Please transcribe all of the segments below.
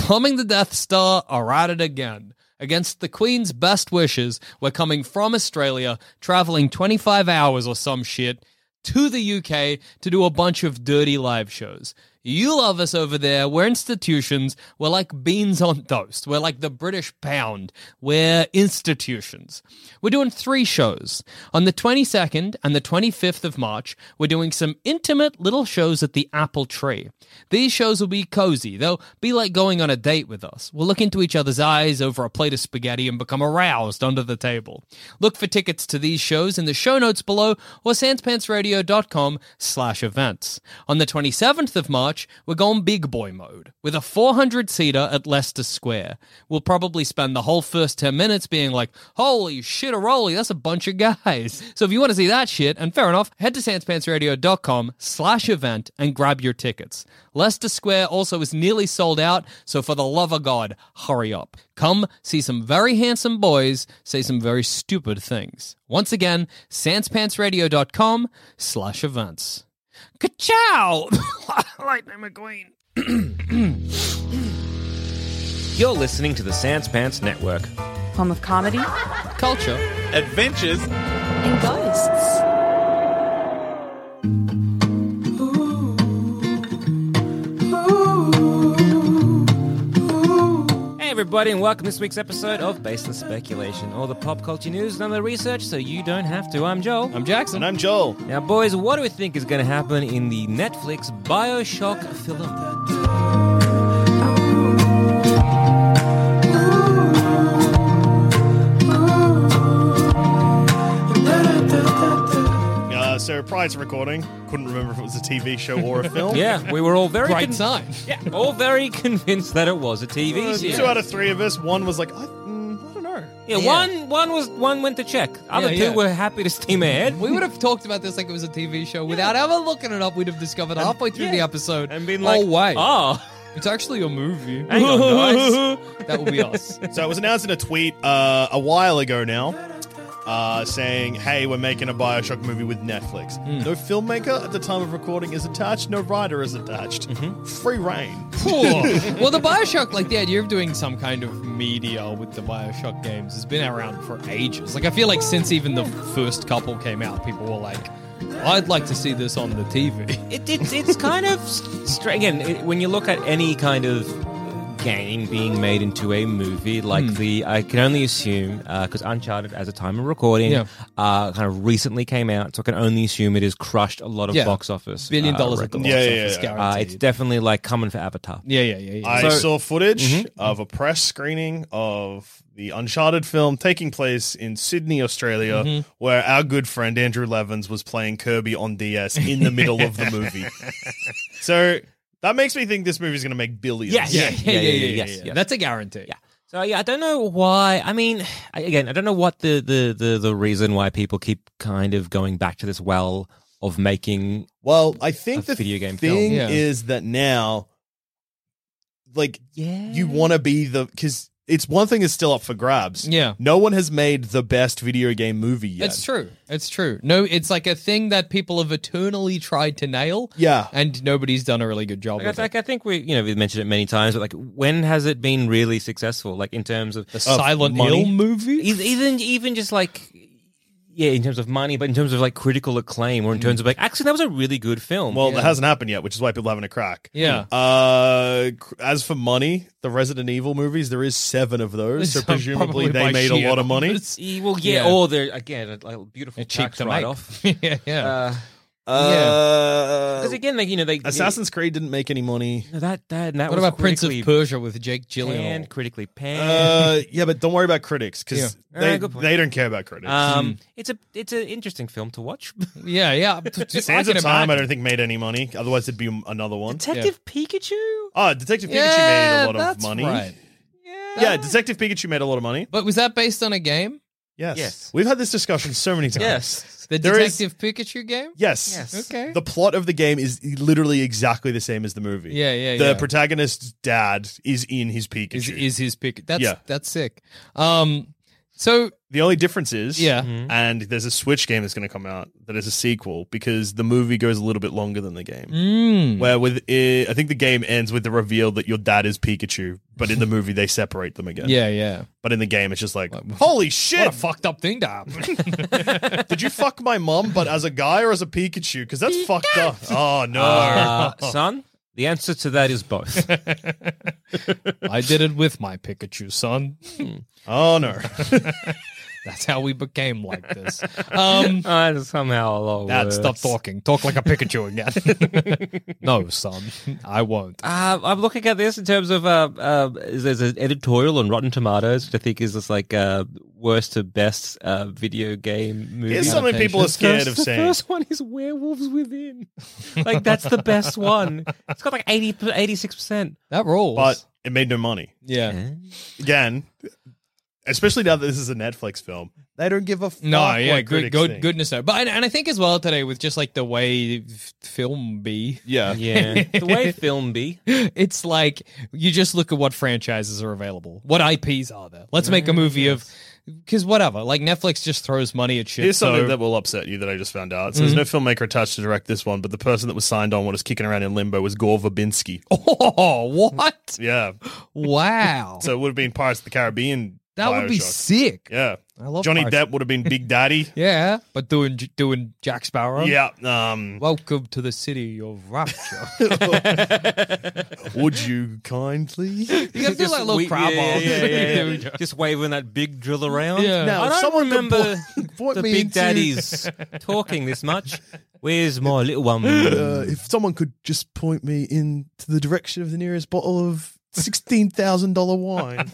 bombing the Death Star are at it again. Against the Queen's best wishes, we're coming from Australia, traveling 25 hours or some shit, to the UK to do a bunch of dirty live shows. You love us over there. We're institutions. We're like beans on toast. We're like the British pound. We're institutions. We're doing 3 shows. On the 22nd and the 25th of March, we're doing some intimate little shows at the Apple Tree. These shows will be cozy. They'll be like going on a date with us. We'll look into each other's eyes over a plate of spaghetti and become aroused under the table. Look for tickets to these shows in the show notes below or sanspantsradio.com/events. On the 27th of March, we're going big boy mode with a 400-seater at Leicester Square. We'll probably spend the whole first 10 minutes being like, holy shit-a-rolly, that's a bunch of guys. So if you want to see that shit, and fair enough, head to sanspantsradio.com/event and grab your tickets. Leicester Square also is nearly sold out, so for the love of God, hurry up. Come see some very handsome boys say some very stupid things. Once again, sanspantsradio.com/events. Ka-chow! Lightning McQueen. You're listening to the Sans Pants Network. Home of comedy Culture. Adventures. and ghosts. Hey everybody, and welcome to this week's episode of Baseless Speculation, all the pop culture news and the research so you don't have to. I'm Joel. I'm Jackson. And I'm Joel. Now boys, what do we think is going to happen in the Netflix BioShock film? So prior to recording, couldn't remember if it was a TV show or a film. Yeah, we were all very Great sign. all very convinced that it was a TV series. 2 out of 3 of us. One was like, I don't know. Yeah, one went to check. Other Yeah. two were happy to steam ahead. We would have talked about this like it was a TV show without ever looking it up. We'd have discovered halfway through the episode And been like, oh, wait. oh, It's actually a movie. hang on, guys. That would be us. So it was announced in a tweet a while ago now, saying, hey, we're making a Bioshock movie with Netflix. No filmmaker at the time of recording is attached, no writer is attached. Free reign. Well, the Bioshock, like the idea of doing some kind of media with the Bioshock games has been around for ages. Like, I feel like since even the first couple came out, people were like, I'd like to see this on the TV. It's kind of strange. Again, when you look at any kind of game being made into a movie, like I can only assume, because Uncharted, as a time of recording, kind of recently came out, so I can only assume it has crushed a lot of box office. $1 billion at the records. box office, guaranteed. It's definitely like coming for Avatar. Yeah. I saw footage of a press screening of the Uncharted film taking place in Sydney, Australia, where our good friend Andrew Levins was playing Kirby on DS in the middle of the movie. So that makes me think this movie's going to make billions. Yes. That's a guarantee. Yeah. So I don't know why. I mean, again, I don't know what the reason why people keep kind of going back to this well of making. Well, I think A the video game thing film. Yeah. is that now, like, you want to be because it's one thing is still up for grabs. Yeah. No one has made the best video game movie yet. It's true. It's true. No, it's like a thing that people have eternally tried to nail. Yeah. And nobody's done a really good job of it. I think we've mentioned it many times, but like, when has it been really successful? Like, in terms of The Silent money? Hill movie? even just like, yeah, in terms of money, but in terms of like critical acclaim, or in terms of like, actually, that was a really good film. Well, it hasn't happened yet, which is why people are having a crack. Yeah. As for money, the Resident Evil movies, there is 7 of those, so Probably presumably by they made a sheer lot of money. numbers. Well, Yeah. or they're again a beautiful Cheap tax to make. write-off. yeah. Because again, like, they Assassin's Creed didn't make any money. that What was about Prince of critically Persia with Jake Gyllenhaal? panned, critically panned. Yeah, but don't worry about critics because good point. they don't care about critics. It's an interesting film to watch. Yeah. Sands of Time, I don't think made any money. Otherwise, it'd be another one. Detective Pikachu. Oh, Detective Pikachu made a lot of that's money. Right. Yeah, Detective Pikachu made a lot of money. But was that based on a game? Yes. We've had this discussion so many times. Yes. The There is- Detective Pikachu game? Yes. Okay. The plot of the game is literally exactly the same as the movie. Yeah. The protagonist's dad is in his Pikachu. Is his pick? Yeah. That's sick. So The only difference is, Yeah. and there's a Switch game that's going to come out that is a sequel because the movie goes a little bit longer than the game. Where with I think the game ends with the reveal that your dad is Pikachu, but in the movie they separate them again. yeah. But in the game it's just like, holy shit! What a fucked up thing to happen. Did you fuck my mom, but as a guy or as a Pikachu? Because that's fucked up. Oh no. Son, the answer to that is both. I did it with my Pikachu, son. Oh no. That's how we became like this. Somehow a lot Dad, worse. stop talking. Talk like a Pikachu again. No, son, I won't. I'm looking at this in terms of there's an editorial on Rotten Tomatoes, which I think is just like worst to best video game movie. Here's something people are scared of The saying. first one is Werewolves Within. Like that's the best one. It's got like 86%. That rolls. But it made no money. yeah. Again, especially now that this is a Netflix film, they don't give a fuck. No, yeah, what critics think. goodness no. But and I think as well today with just like the way film be, Yeah. Yeah, the way film be. it's like you just look at what franchises are available, what IPs are there. Let's make a movie of because whatever. Like Netflix just throws money at shit. Here's something so- that will upset you that I just found out. So there's no filmmaker attached to direct this one, but the person that was signed on what was kicking around in limbo was Gore Verbinski. Oh, what? Yeah. Wow. So it would have been Pirates of the Caribbean. that would be Bioshock. sick. Yeah. I love Johnny Pirates. Depp would have been Big Daddy. Yeah, but doing Jack Sparrow. Yeah. Welcome to the city of rapture. Would you kindly? You got to do like a little crab walk. Just waving that big drill around. Yeah. Now, I if don't someone could remember point the me big into- daddies talking this much. Where's my little one? If someone could just point me into the direction of the nearest bottle of $16,000 wine.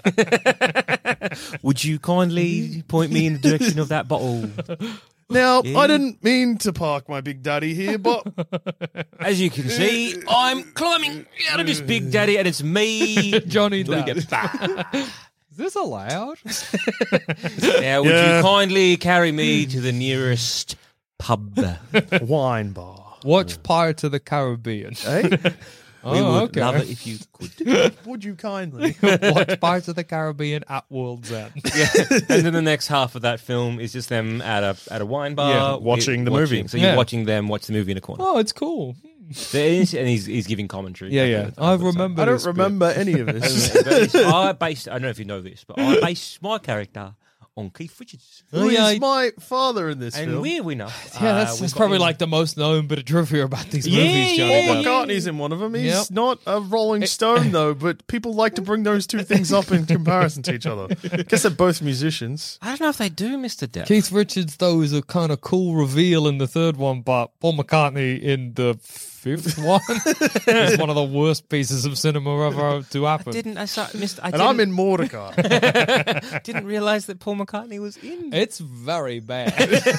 Would you kindly point me in the direction of that bottle? Now, Yeah. I didn't mean to park my Big Daddy here, but As you can see, I'm climbing out of this big daddy, and it's me, Johnny Johnny Depp. Depp. Is this allowed? Now, would Yeah. you kindly carry me to the nearest pub? wine bar. Watch Pirates of the Caribbean. Hey, We Oh, would okay. love it if you could. would you kindly? Watch Pirates of the Caribbean at World's End. Yeah. And then the next half of that film is just them at a wine bar, Yeah, watching the movie. So Yeah. you're watching them watch the movie in a corner. Oh, it's cool. So it is- and he's giving commentary. Yeah. I remember. I don't this bit. remember any of this. I don't know if you know this, but I based my character on Keith Richards. Who yeah, is my father in this And film? weird we know. Yeah, that's probably like the most known bit of trivia about these movies, Johnny. Paul Depp. McCartney's in one of them. He's Yep. not a Rolling Stone, though, but people like to bring those two things up in comparison to each other. Guess they're both musicians. I don't know if they do, Mr. Depp. Keith Richards, though, is a kind of cool reveal in the third one, but Paul McCartney in the fifth one is one of the worst pieces of cinema ever to happen. And I'm in Mordecai. didn't realize that Paul McCartney was in. It's very bad.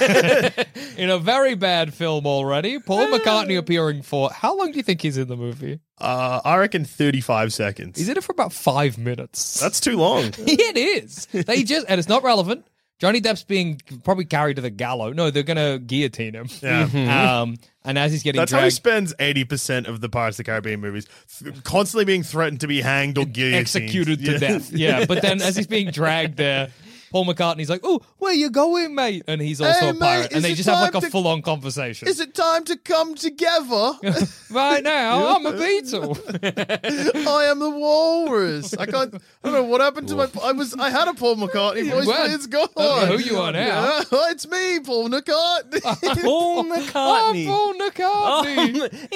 In a very bad film already. Paul McCartney appearing for... How long do you think he's in the movie? I reckon 35 seconds. He's in it for about 5 minutes. That's too long. It is. They just... And it's not relevant. Johnny Depp's being probably carried to the gallows. No, they're going to guillotine him. Yeah. And as he's getting That's how he dragged... spends 80% of the Pirates of the Caribbean movies, constantly being threatened to be hanged or guillotined. executed to death. Yeah, but then as he's being dragged there, Paul McCartney's like, "Oh, where you going, mate?" And he's also Hey, a pirate, mate, and is they it just have like time a to- full-on conversation. Is it time to come together? Right now, I'm a Beatle. I am the walrus. I don't know what happened to I had a Paul McCartney voice, Well, but it's gone. I don't know who you are now. Yeah, it's me, Paul McCartney. Paul I'm McCartney. Paul McCartney.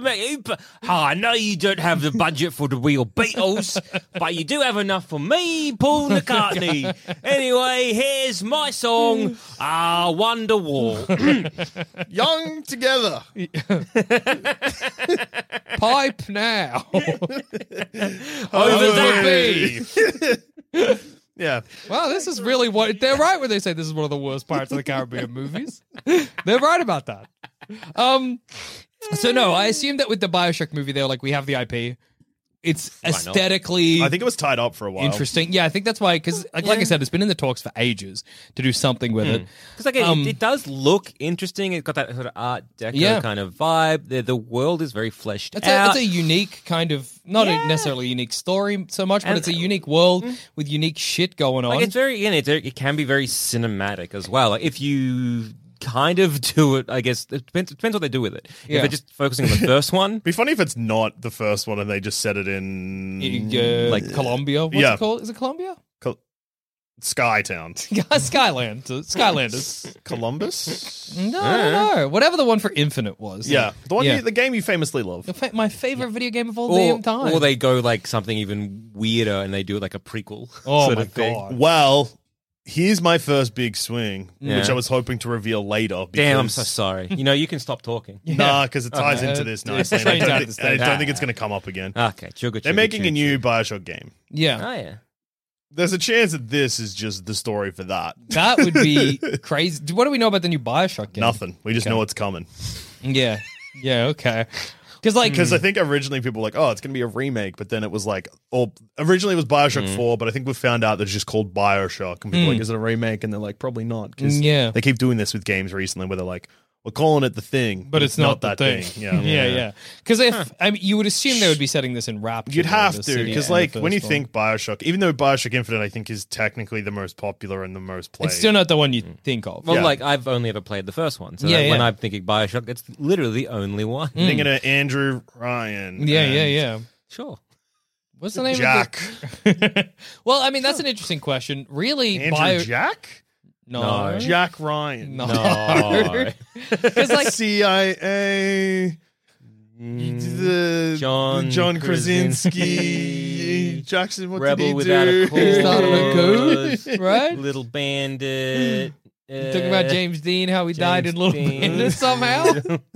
I know you don't have the budget for the real Beatles, but you do have enough for me, Paul McCartney. Anyway, here's my song, Wonderwall. Young together. Pipe now. Over the there. Yeah. Wow, this is really what they're right when they say this is one of the worst Pirates of the Caribbean movies. They're right about that. So no, I assume that with the BioShock movie, they're like, we have the IP. it's not? aesthetically I think it was tied up for a while. interesting. Yeah, I think that's why, because like I said, it's been in the talks for ages to do something with it. Because again, it does look interesting. It's got that sort of Art Deco kind of vibe. The world is very fleshed out. It's a unique kind of, not a necessarily unique story so much, but it's a unique world with unique shit going on. Like it's very, it can be very cinematic as well. Like if you kind of do it, I guess it depends what they do with it. Yeah. If they're just focusing on the first one, It'd be funny if it's not the first one and they just set it in like Colombia. What's it called? Is it Colombia? Skytown. Skylanders. Columbus? No. Whatever the one for Infinite was. Yeah. The game you famously love. My favorite video game of all damn time. or they go like something even weirder and they do it like a prequel. Oh sort my of thing. God. Well, here's my first big swing, Yeah. which I was hoping to reveal later. Damn, I'm because- so sorry. You can stop talking. Nah, because it ties into this nicely. and I Trains out don't, of the I stage. don't think it's going to come up again. Okay, sugar. They're making a new Bioshock game. Yeah. Oh yeah. There's a chance that this is just the story for that. That would be crazy. What do we know about the new Bioshock game? Nothing. We just know it's coming. Yeah. Yeah, okay. Because I think originally people were like, oh, it's going to be a remake, but then it was like, originally it was Bioshock 4, but I think we've found out that it's just called Bioshock. And people are like, is it a remake? And they're like, probably not. Because they keep doing this with games recently where they're like, we're calling it The Thing, but it's not that the thing. Yeah. Because you would assume they would be setting this in Rapture. You'd have the to, city because and like the when you first think Bioshock, even though Bioshock Infinite I think is technically the most popular and the most played, it's still not the one you think of. Well, Yeah. like I've only ever played the first one, so Yeah, when yeah. I'm thinking Bioshock, it's literally the only one. thinking of Andrew Ryan. Yeah. Sure. What's the name Jack. of it? Well, I mean, that's an interesting question. Really, Andrew Jack? No. Jack Ryan. No. No. Because like CIA. John Krasinski. Jackson, what Rebel did he Without do? a Cause. He started a coup, right? Little Bandit. Talking about James Dean, how he died in James Little Dean. Bandit somehow.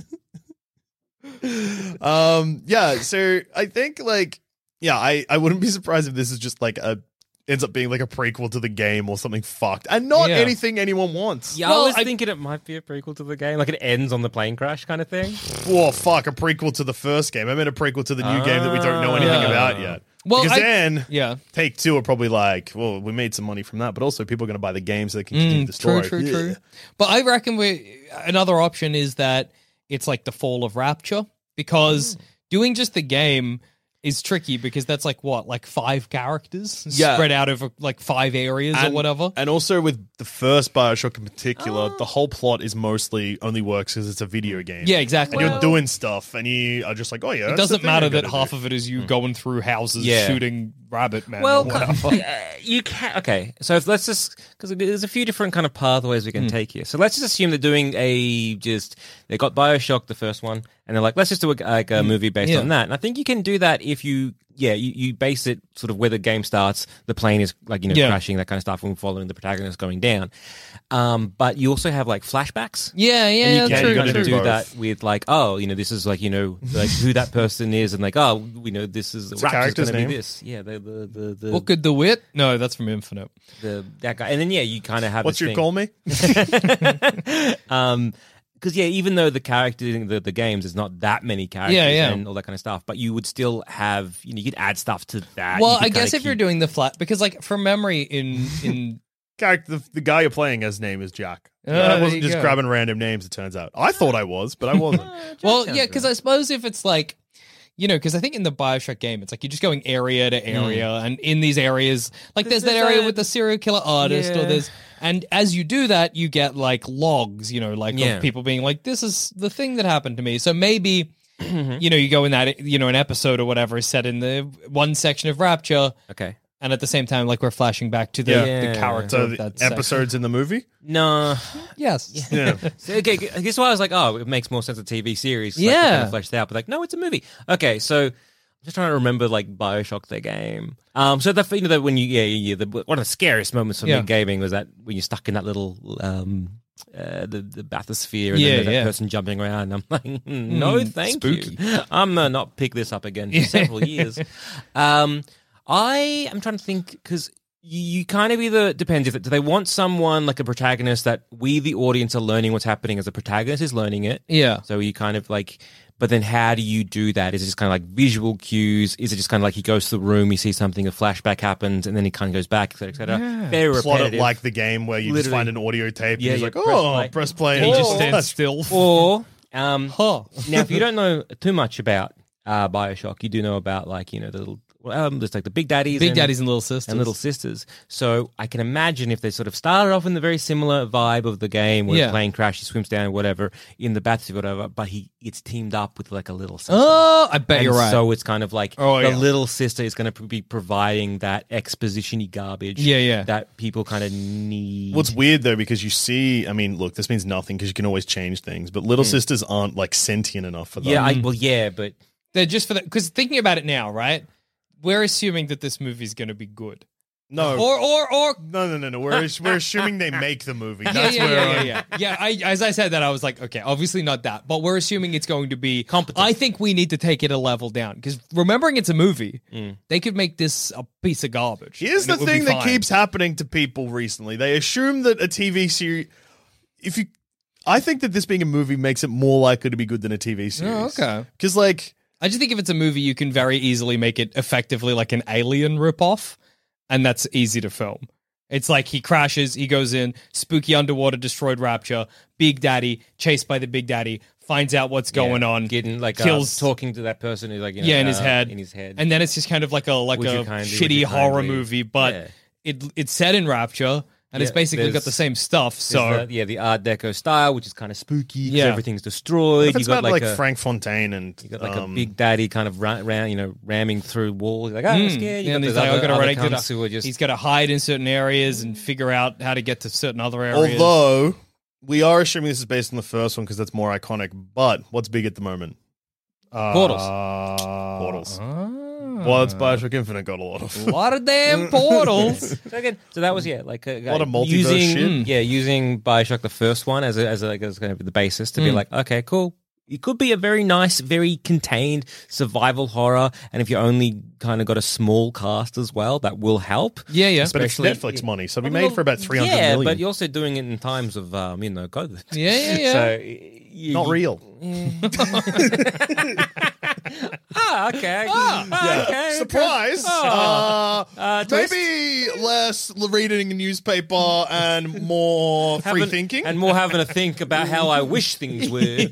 Yeah, so I think like I wouldn't be surprised if this is just like ends up being like a prequel to the game or something fucked. And not Yeah. anything anyone wants. Yeah, Well, I was thinking it might be a prequel to the game, like it ends on the plane crash kind of thing. Oh fuck, a prequel to the first game. I meant a prequel to the new game that we don't know anything Yeah. about yet. Well, because I- then Yeah. Take Two are probably like, well, we made some money from that, but also people are going to buy the game so they can continue the story. True. But I reckon another option is that it's like the fall of Rapture, because doing just the game is tricky, because that's like 5 characters spread out over like 5 areas or whatever. And also with the first Bioshock in particular, the whole plot is mostly only works because it's a video game. Yeah, exactly. And you're doing stuff, and you are just like, oh yeah. It doesn't matter that half of it is you going through houses Yeah. shooting rabbit men. Well, or whatever. you can. Okay, so let's just, because there's a few different kind of pathways we can take here. So let's just assume they're doing they got Bioshock, the first one, and they're like, let's just do a movie based on that. And I think you can do that if you base it sort of where the game starts, the plane is like, crashing, that kind of stuff, and we're following the protagonist going down. But you also have like flashbacks. yeah, And you that's can true. kind of true. do Both. that with like, this is like, like who that person is, and like, this is a Rapture's character's gonna be name? this. Yeah, the Booker DeWitt? No, that's from Infinite. that guy, and then you kind of have. What's this your thing. call me? Because even though the character in the games is not that many characters and all that kind of stuff, but you would still have, you could add stuff to that. Well, You could I guess kinda if you're keep- doing the flat, because like from memory in Character, the guy you're playing as name is Jack. I there wasn't you just go. grabbing random names, it turns out. I thought I was, but I wasn't. well, sounds yeah, because I suppose if it's like, because I think in the Bioshock game, it's like you're just going area to area, and in these areas, like there's that area with the serial killer artist, or there's, and as you do that, you get like logs, of people being like, this is the thing that happened to me. So maybe, you go in that, an episode or whatever is set in the one section of Rapture, Okay. and at the same time, like we're flashing back to the character So of the that section. episodes in the movie? No. Yes. Yeah. So, okay, I guess why I was like, it makes more sense a TV series. Like, Yeah. kind of fleshed out, but like, no, it's a movie. Okay, so I'm just trying to remember like Bioshock the game. So that that when one of the scariest moments for me in gaming was that when you're stuck in that little the bathysphere and then there's that person jumping around. I'm like, no, thank spooky. you. I'm gonna not pick this up again for several years. I am trying to think, because you kind of either depends if do they want someone like a protagonist that we the audience are learning what's happening as the protagonist is learning it. Yeah. So you kind of like But then how do you do that? Is it just kind of like visual cues? Is it just kind of like he goes to the room, he sees something, a flashback happens, and then he kind of goes back, et cetera, et cetera? Very Plot repetitive. it like the game where you just find an audio tape Yeah, and he's you like, press oh, play. press play. And he just oh, stands still. Or, Huh. now, if you don't know too much about Bioshock, you do know about like, you know, the little, there's like the Big Daddies. Big Daddies and Little Sisters. And Little Sisters. So I can imagine if they sort of started off in the very similar vibe of the game where the plane crash, he swims down or whatever, in the bathtub or whatever, but it's teamed up with like a little sister. Oh, I bet And you're right. So it's kind of like Oh, the yeah. little sister is going to be providing that exposition-y garbage Yeah. that people kind of need. What's weird though, because you see, I mean, look, this means nothing because you can always change things, but little sisters aren't like sentient enough for that. Yeah, but They're just for that. Because thinking about it now, right? We're assuming that this movie's going to be good. no, Or no. We're assuming they make the movie. That's where Yeah. As I said that, I was like, okay, obviously not that, but we're assuming it's going to be competent. I think we need to take it a level down because remembering it's a movie, they could make this a piece of garbage. Here's and the it would be thing that fine. keeps happening to people recently. They assume that a TV series, I think that this being a movie makes it more likely to be good than a TV series. Oh, okay. Because like, I just think if it's a movie, you can very easily make it effectively like an Alien ripoff, and that's easy to film. It's like he crashes, he goes in, spooky underwater destroyed Rapture, Big Daddy, chased by the Big Daddy, finds out what's going on, getting like kills, talking to that person who's like, you know, in his head, and then it's just kind of like a Would you kindly, would shitty you horror kindly? movie, but Yeah. it's set in Rapture. And it's Yeah, basically got there's- the same stuff. So the Art Deco style, which is kind of spooky. 'Cause Yeah. everything's destroyed. if it's you got about like a Frank Fontaine and you got like a Big Daddy kind of ramming through walls. Like, I'm scared. You and got he's those like, other, I gotta other run into cunts who are just he's got to hide in certain areas and figure out how to get to certain other areas. Although we are assuming this is based on the first one because that's more iconic. But what's big at the moment? Portals. Portals. Well, it's Bioshock Infinite got a lot of. a lot of damn portals. So again, so that was like a lot of multiverse shit. Yeah, using Bioshock the first one as kind of the basis to be like, okay, cool. It could be a very nice, very contained survival horror, and if you only kind of got a small cast as well, that will help. Yeah. But it's Netflix money, so we made for about 300 million. but you're also doing it in times of COVID. Yeah. So Not real. Okay. Okay. Surprise! twist. Maybe less reading a newspaper and more free thinking. and more having to think about how I wish things were.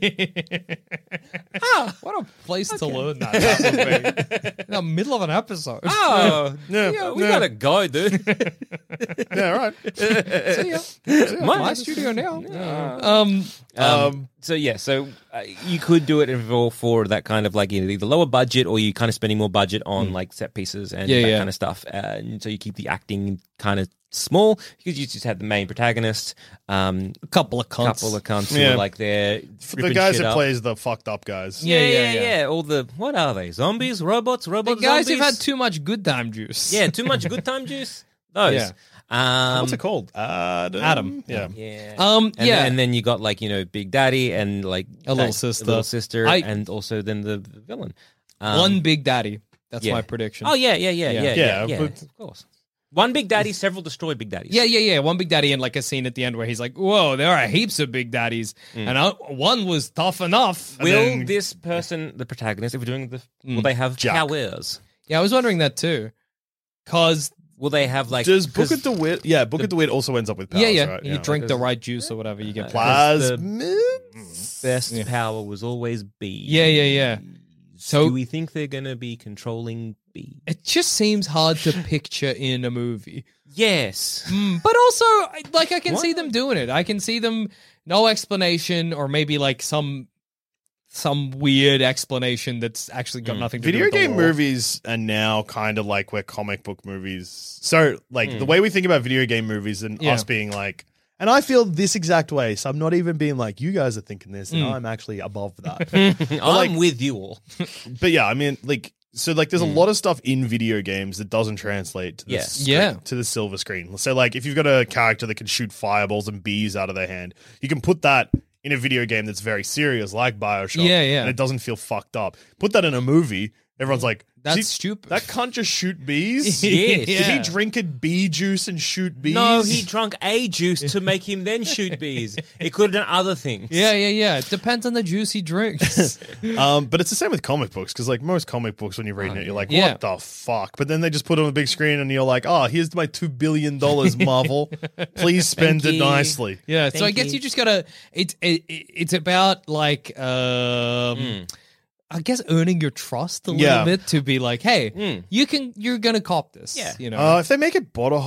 What a place to learn that would be. In the middle of an episode. Oh, Yeah, we yeah. gotta go, dude. Yeah, right. See ya. My studio now. So you could do it for that kind of like either lower budget or you kind of spending more budget on like set pieces and that kind of stuff. And so you keep the acting kind of small because you just had the main protagonist, A couple of cunts. who Yeah. are like they're The guys that plays the fucked up guys. Yeah. All the what are they? Zombies, robots, The robot guys zombies? who've had too much good time juice. yeah, too much good time juice. Those. Yeah. What's it called? Adam. Yeah. Yeah. And then you got like, Big Daddy and like A little sister. little sister, I- and also then the villain. one Big Daddy. That's yeah. my prediction. Oh yeah, Yeah, but- of course. One Big Daddy, several destroyed Big Daddies. Yeah. One Big Daddy and like a scene at the end where he's like, whoa, there are heaps of Big Daddies. And one was tough enough. Will this person, the protagonist, if we're doing will they have Jack. powers? Yeah, I was wondering that too. Because, Will they have like? Does Booker 'cause DeWitt? Yeah, Booker DeWitt also ends up with powers. Right? you drink the right juice or whatever, you get plasmids. best power was always bees. Yeah. So- do we think they're gonna be controlling bees? It just seems hard to picture in a movie. Yes. But also, like, I can see them doing it. I can see them, no explanation, or maybe like some weird explanation that's actually got nothing to do Video with the game lore. movies are now kind of like where comic book movies. So, like, the way we think about video game movies and us being like, and I feel this exact way, so I'm not even being like, you guys are thinking this, and I'm actually above that. I'm with you all. But yeah, I mean, like, so like, there's a lot of stuff in video games that doesn't translate to the to the silver screen. So, like, if you've got a character that can shoot fireballs and bees out of their hand, you can put that in a video game that's very serious, like Bioshock. Yeah. And it doesn't feel fucked up. Put that in a movie, Everyone's like, That's "Did he- stupid." That can't just shoot bees. Yes. Did he drink a bee juice and shoot bees? No, he drunk a juice to make him then shoot bees. He could have done other things. Yeah. It depends on the juice he drinks. But it's the same with comic books because, like, most comic books, when you're reading it, you're like, Yeah. "What the fuck?" But then they just put it on a big screen, and you're like, "Oh, here's my $2 billion, Marvel. Please spend Thank it you. nicely." Yeah, so I Thank guess you. you just gotta. It's about like I guess earning your trust a little Yeah. bit to be like, hey, you're gonna cop this. Yeah. You know. If they make it body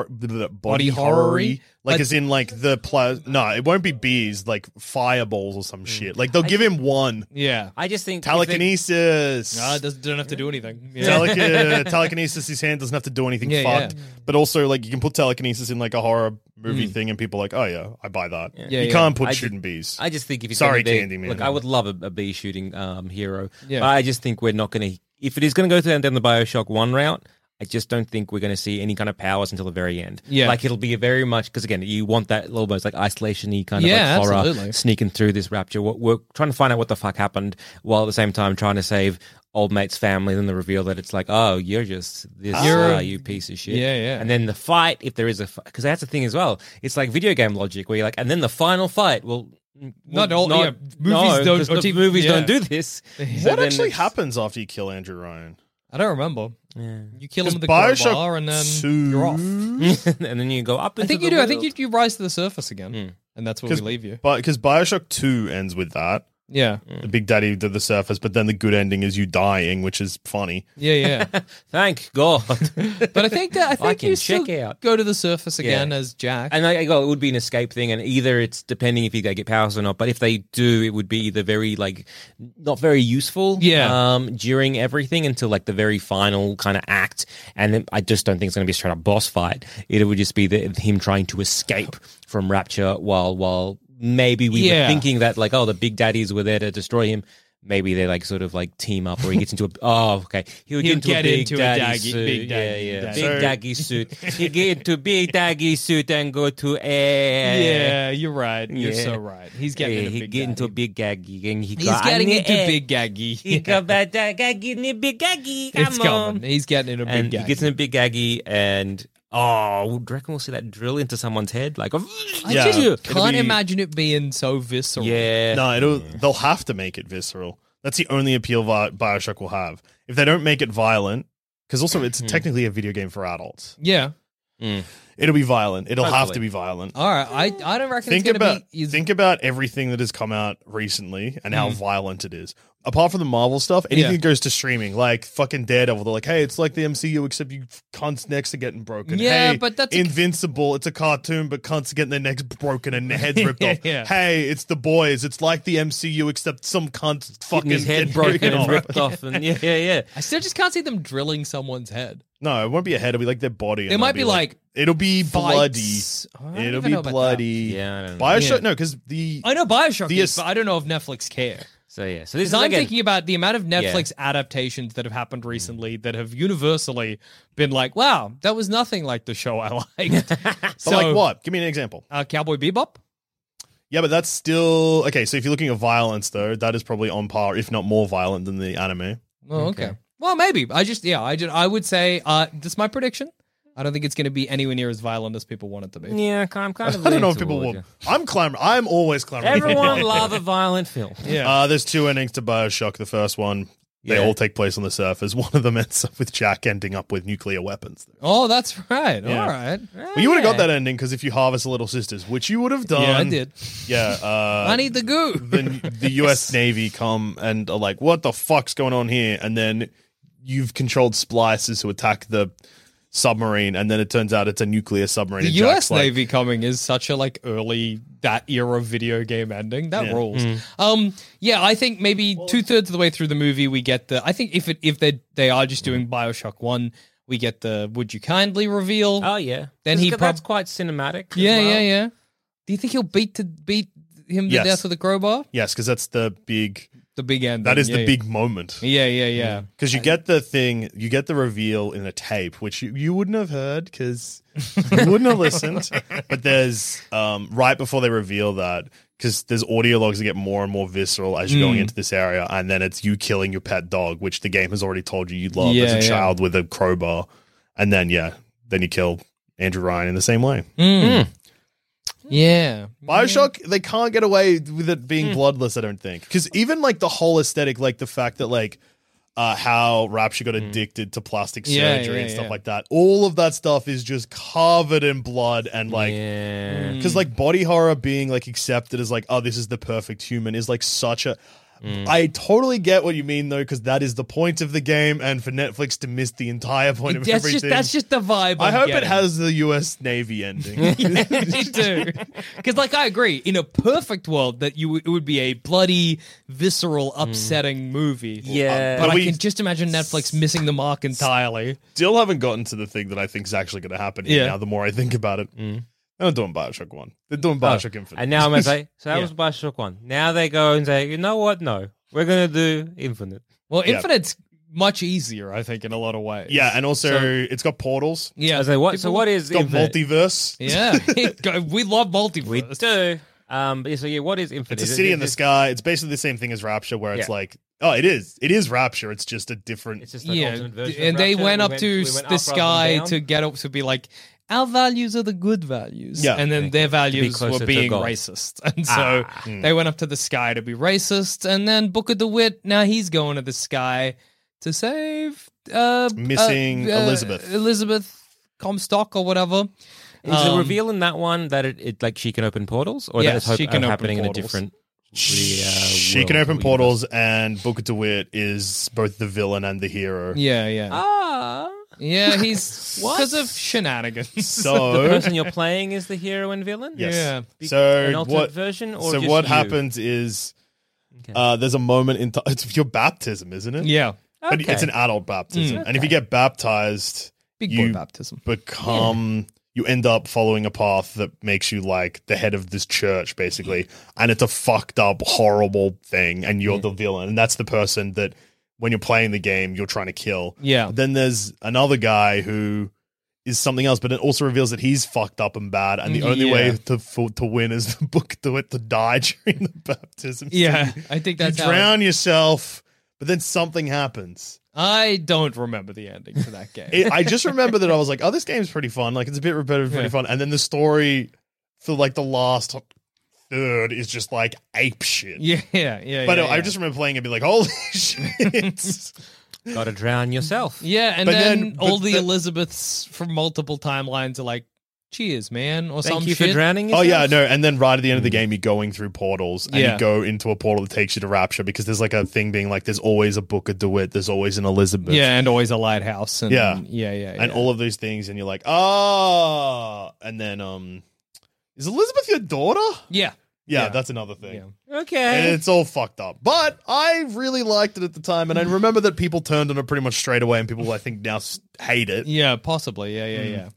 horror-y, like but- as in like no, it won't be bees, like fireballs or some shit. Like they'll give him one yeah. I just think telekinesis. No, it don't have to do anything. Yeah. Telekinesis, his hand doesn't have to do anything Yeah, fucked. yeah. But also, like, you can put telekinesis in like a horror movie thing, and people are like, "Oh yeah, I buy that." Yeah, you yeah. can't put I shooting bees. I just think if it's Sorry, gonna be, Candyman. Look, I would love a bee shooting hero. Yeah. But I just think we're not going to. If it is going to go down the Bioshock 1 route, I just don't think we're going to see any kind of powers until the very end. Yeah. Like it'll be a very much because again, you want that almost like isolation-y kind of Yeah, like horror absolutely. sneaking through this rapture. We're trying to find out what the fuck happened while at the same time trying to save old mate's family. Then the reveal that it's like, oh, you're just this, you piece of shit. Yeah, yeah. And then the fight, if there is a because that's the thing as well. It's like video game logic where you're like, and then the final fight. Well, Not all- yeah, movies no, don't- 'cause or the TV movies yeah. don't do this. What then actually it's- happens after you kill Andrew Ryan? I don't remember. You kill him with the Bioshock crowbar and then 2 you're off. and then you go up. I think you do. I think you rise to the surface again, and that's where we leave you. But because Bioshock 2 ends with that, Yeah, the Big Daddy to the surface, but then the good ending is you dying, which is funny. yeah. Thank God. But I think can you still check out. go to the surface again Yeah. as Jack. And I go, it would be an escape thing, and either it's depending if you get powers or not. But if they do, it would be either very like not very useful, during everything until like the very final kind of act. And then I just don't think it's going to be a straight up boss fight. It would just be him trying to escape from Rapture while maybe we were thinking that like the big daddies were there to destroy him. Maybe they like sort of like team up, or he gets into he'll He'll get get into into a a big daddy daggy- suit, big daggy- yeah, daggy. big daggy suit. He'll get into big daggy suit and go to air. Yeah, you're right. You're Yeah. so right. He's getting into he big get into gaggy. big gaggy, and He's getting into big gaggy. He go back that gaggy, in the big gaggy. It's Come on. coming. He's getting into big And gaggy. he gets in a big gaggy, and do you reckon we'll see that drill into someone's head? Like, I Yeah. just It'll can't be- imagine it being so visceral. yeah. No, they'll have to make it visceral. That's the only appeal Bioshock will have. If they don't make it violent, because also it's technically a video game for adults. Yeah. It'll be violent. It'll have Hopefully. to be violent. All right. I don't reckon Think it's going about to be. think about everything that has come out recently and how violent it is. Apart from the Marvel stuff, anything Yeah. that goes to streaming, like fucking Daredevil, they're like, hey, it's like the MCU except you cunts' necks are getting broken. Yeah, hey, but that's Invincible. It's a cartoon, but cunts are getting their necks broken and their heads ripped off. Yeah. Hey, it's the boys. It's like the MCU except some cunts fucking Getting his head get broken and off. ripped off, and yeah. I still just can't see them drilling someone's head. No, it won't be a head. It'll be like their body. and It might they'll be like it'll be bloody. Fights. Oh, I don't It'll even be know about bloody. Yeah, I don't know. Bioshock, Yeah. no, because the I know Bioshock The is, but I don't know if Netflix care. So this Because is I'm again, thinking about the amount of Netflix adaptations that have happened recently that have universally been like, wow, that was nothing like the show I liked. but like what? Give me an example. Cowboy Bebop? Yeah, but that's still okay. So if you're looking at violence, though, that is probably on par, if not more violent than the anime. Oh, okay. Well, maybe. I would say, that's my prediction. I don't think it's going to be anywhere near as violent as people want it to be. yeah, I'm kind of. I don't know leaning if people towards will. you. I'm always clamoring. Everyone love a violent film. Yeah. There's two endings to Bioshock. The first one, they Yeah. all take place on the surface. One of them ends up with Jack ending up with nuclear weapons. Oh, that's right. Yeah. All right. Well, you would have got that ending because if you harvest the Little Sisters, which you would have done. Yeah, I did. Yeah. I need the goo. the U.S. Navy come and are like, what the fuck's going on here? And then you've controlled splicers who attack the submarine, and then it turns out it's a nuclear submarine. The and U.S. Jack's like, Navy coming is such a early that era video game ending. That Yeah. rules. Yeah, I think maybe 2/3 of the way through the movie we get the. I think if they are just doing Bioshock 1, we get the "Would you kindly" reveal. Oh yeah. Then he that's quite cinematic. as yeah, well. yeah. Do you think he'll beat him to Yes. death with a crowbar? Yes, because that's the big. The big end. That is yeah, the big moment. Yeah. Because you get the thing, you get the reveal in a tape, which you wouldn't have heard because you wouldn't have listened. But there's right before they reveal that, because there's audio logs that get more and more visceral as you're going into this area, and then it's you killing your pet dog, which the game has already told you you'd love as a child with a crowbar, and then then you kill Andrew Ryan in the same way. Yeah. Bioshock, they can't get away with it being bloodless, I don't think. Because even, like, the whole aesthetic, like, the fact that, like, how Rapture got addicted to plastic surgery and stuff like that, all of that stuff is just covered in blood and, like... Because, like, body horror being, like, accepted as, like, oh, this is the perfect human is, like, such a... I totally get what you mean, though, because that is the point of the game, and for Netflix to miss the entire point of everything... That's just the vibe I hope it has the US Navy ending. Me too. Because, like, I agree. In a perfect world, that it would be a bloody, visceral, upsetting movie. Yeah. But I can just imagine Netflix missing the mark entirely. Still haven't gotten to the thing that I think is actually going to happen here now, the more I think about it. They're not doing Bioshock 1. They're doing Bioshock Infinite. And now I'm going to say, so that was Bioshock 1. Now they go and say, you know what? No, we're going to do Infinite. Well, Infinite's much easier, I think, in a lot of ways. Yeah, and also it's got portals. Yeah. I was like, what? So what is It's got Infinite? multiverse. Yeah. We love multiverse. We do. So what is Infinite? It's a city in the sky. It's basically the same thing as Rapture, where it's like, oh, it is. It is Rapture. It's just a different... It's just an alternate version of and they Rapture. went up We to went the up rather sky than down. to get up to be like, our values are the good values. Yeah. And then their values closer were to being God. racist. And so they went up to the sky to be racist. And then Booker DeWitt, now he's going to the sky to save Missing Elizabeth. Elizabeth Comstock or whatever. Is it reveal in that one that it like she can open portals, or Yes, that it's she can open happening in a portals. different? She can open portals, and Booker DeWitt is both the villain and the hero. Yeah. Ah, Yeah, he's because of shenanigans. the So, person you're playing is the hero and villain. yes. Yeah. So An alternate what? version, or So just what you? happens is, there's a moment in it's your baptism, isn't it? Yeah. But Okay. it's an adult baptism, and if you get baptized, Big you boy baptism. become you end up following a path that makes you like the head of this church, basically, and it's a fucked up, horrible thing, and you're the villain, and that's the person that when you're playing the game you're trying to kill. Yeah. But then there's another guy who is something else, but it also reveals that he's fucked up and bad, and the only way to win is the book to die during the baptism. Yeah, scene. I think that's you how drown yourself, but then something happens. I don't remember the ending to that game. I just remember that I was like, oh, this game's pretty fun. Like, it's a bit repetitive, pretty fun. And then the story for like the last third is just like ape shit. Yeah. But I just remember playing it and be like, holy shit. Got to drown yourself. Yeah, and But then then- all but the the- Elizabeths from multiple timelines are like, cheers, man, or Thank some you shit. for drowning Oh, yourself. yeah, no. And then right at the end of the game, you're going through portals and Yeah. you go into a portal that takes you to Rapture because there's like a thing being like, there's always a Booker DeWitt, there's always an Elizabeth. Yeah, and always a lighthouse. And, Yeah. yeah. And all of these things. And you're like, ah. And then, is Elizabeth your daughter? Yeah. Yeah, that's another thing. Yeah. Okay. It's all fucked up. But I really liked it at the time, and I remember that people turned on it pretty much straight away, and people, I think, now hate it. Yeah, possibly. Yeah.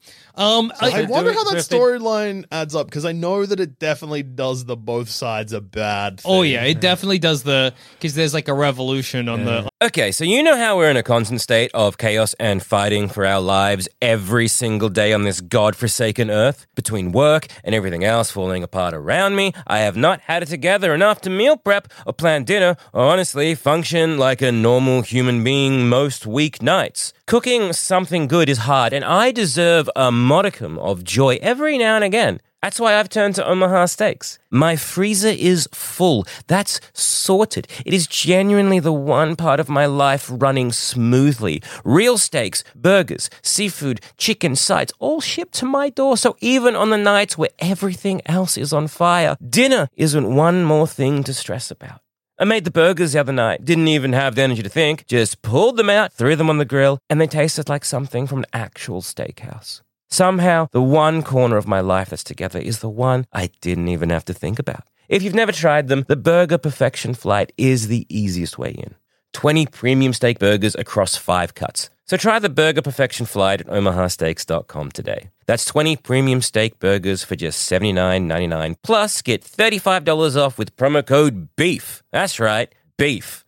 I wonder how that so if they- storyline adds up, because I know that it definitely does the both sides are bad thing. Oh, yeah, it definitely does because there's like a revolution on the... Okay, so you know how we're in a constant state of chaos and fighting for our lives every single day on this godforsaken earth? Between work and everything else falling apart around me, I have not had it together enough to meal prep or plan dinner or honestly function like a normal human being most weeknights. Cooking something good is hard, and I deserve a modicum of joy every now and again. That's why I've turned to Omaha Steaks. My freezer is full. That's sorted. It is genuinely the one part of my life running smoothly. Real steaks, burgers, seafood, chicken, sides, all shipped to my door. So even on the nights where everything else is on fire, dinner isn't one more thing to stress about. I made the burgers the other night, didn't even have the energy to think, just pulled them out, threw them on the grill, and they tasted like something from an actual steakhouse. Somehow, the one corner of my life that's together is the one I didn't even have to think about. If you've never tried them, the Burger Perfection Flight is the easiest way in. 20 premium steak burgers across 5 cuts. So try the Burger Perfection Flight at omahasteaks.com today. That's 20 premium steak burgers for just $79.99. Plus, get $35 off with promo code BEEF. That's right, BEEF.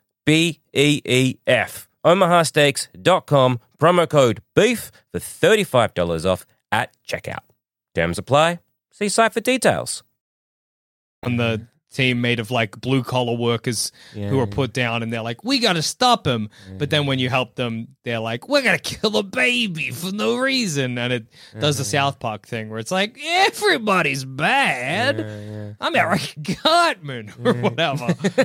B-E-E-F. omahasteaks.com, promo code BEEF for $35 off at checkout. Terms apply. See site for details. on the team made of like blue collar workers who are put down, and they're like, we got to stop him. But then when you help them, they're like, we're gonna kill a baby for no reason, and it does the South Park thing where it's like, everybody's bad. I'm Eric Cartman or whatever,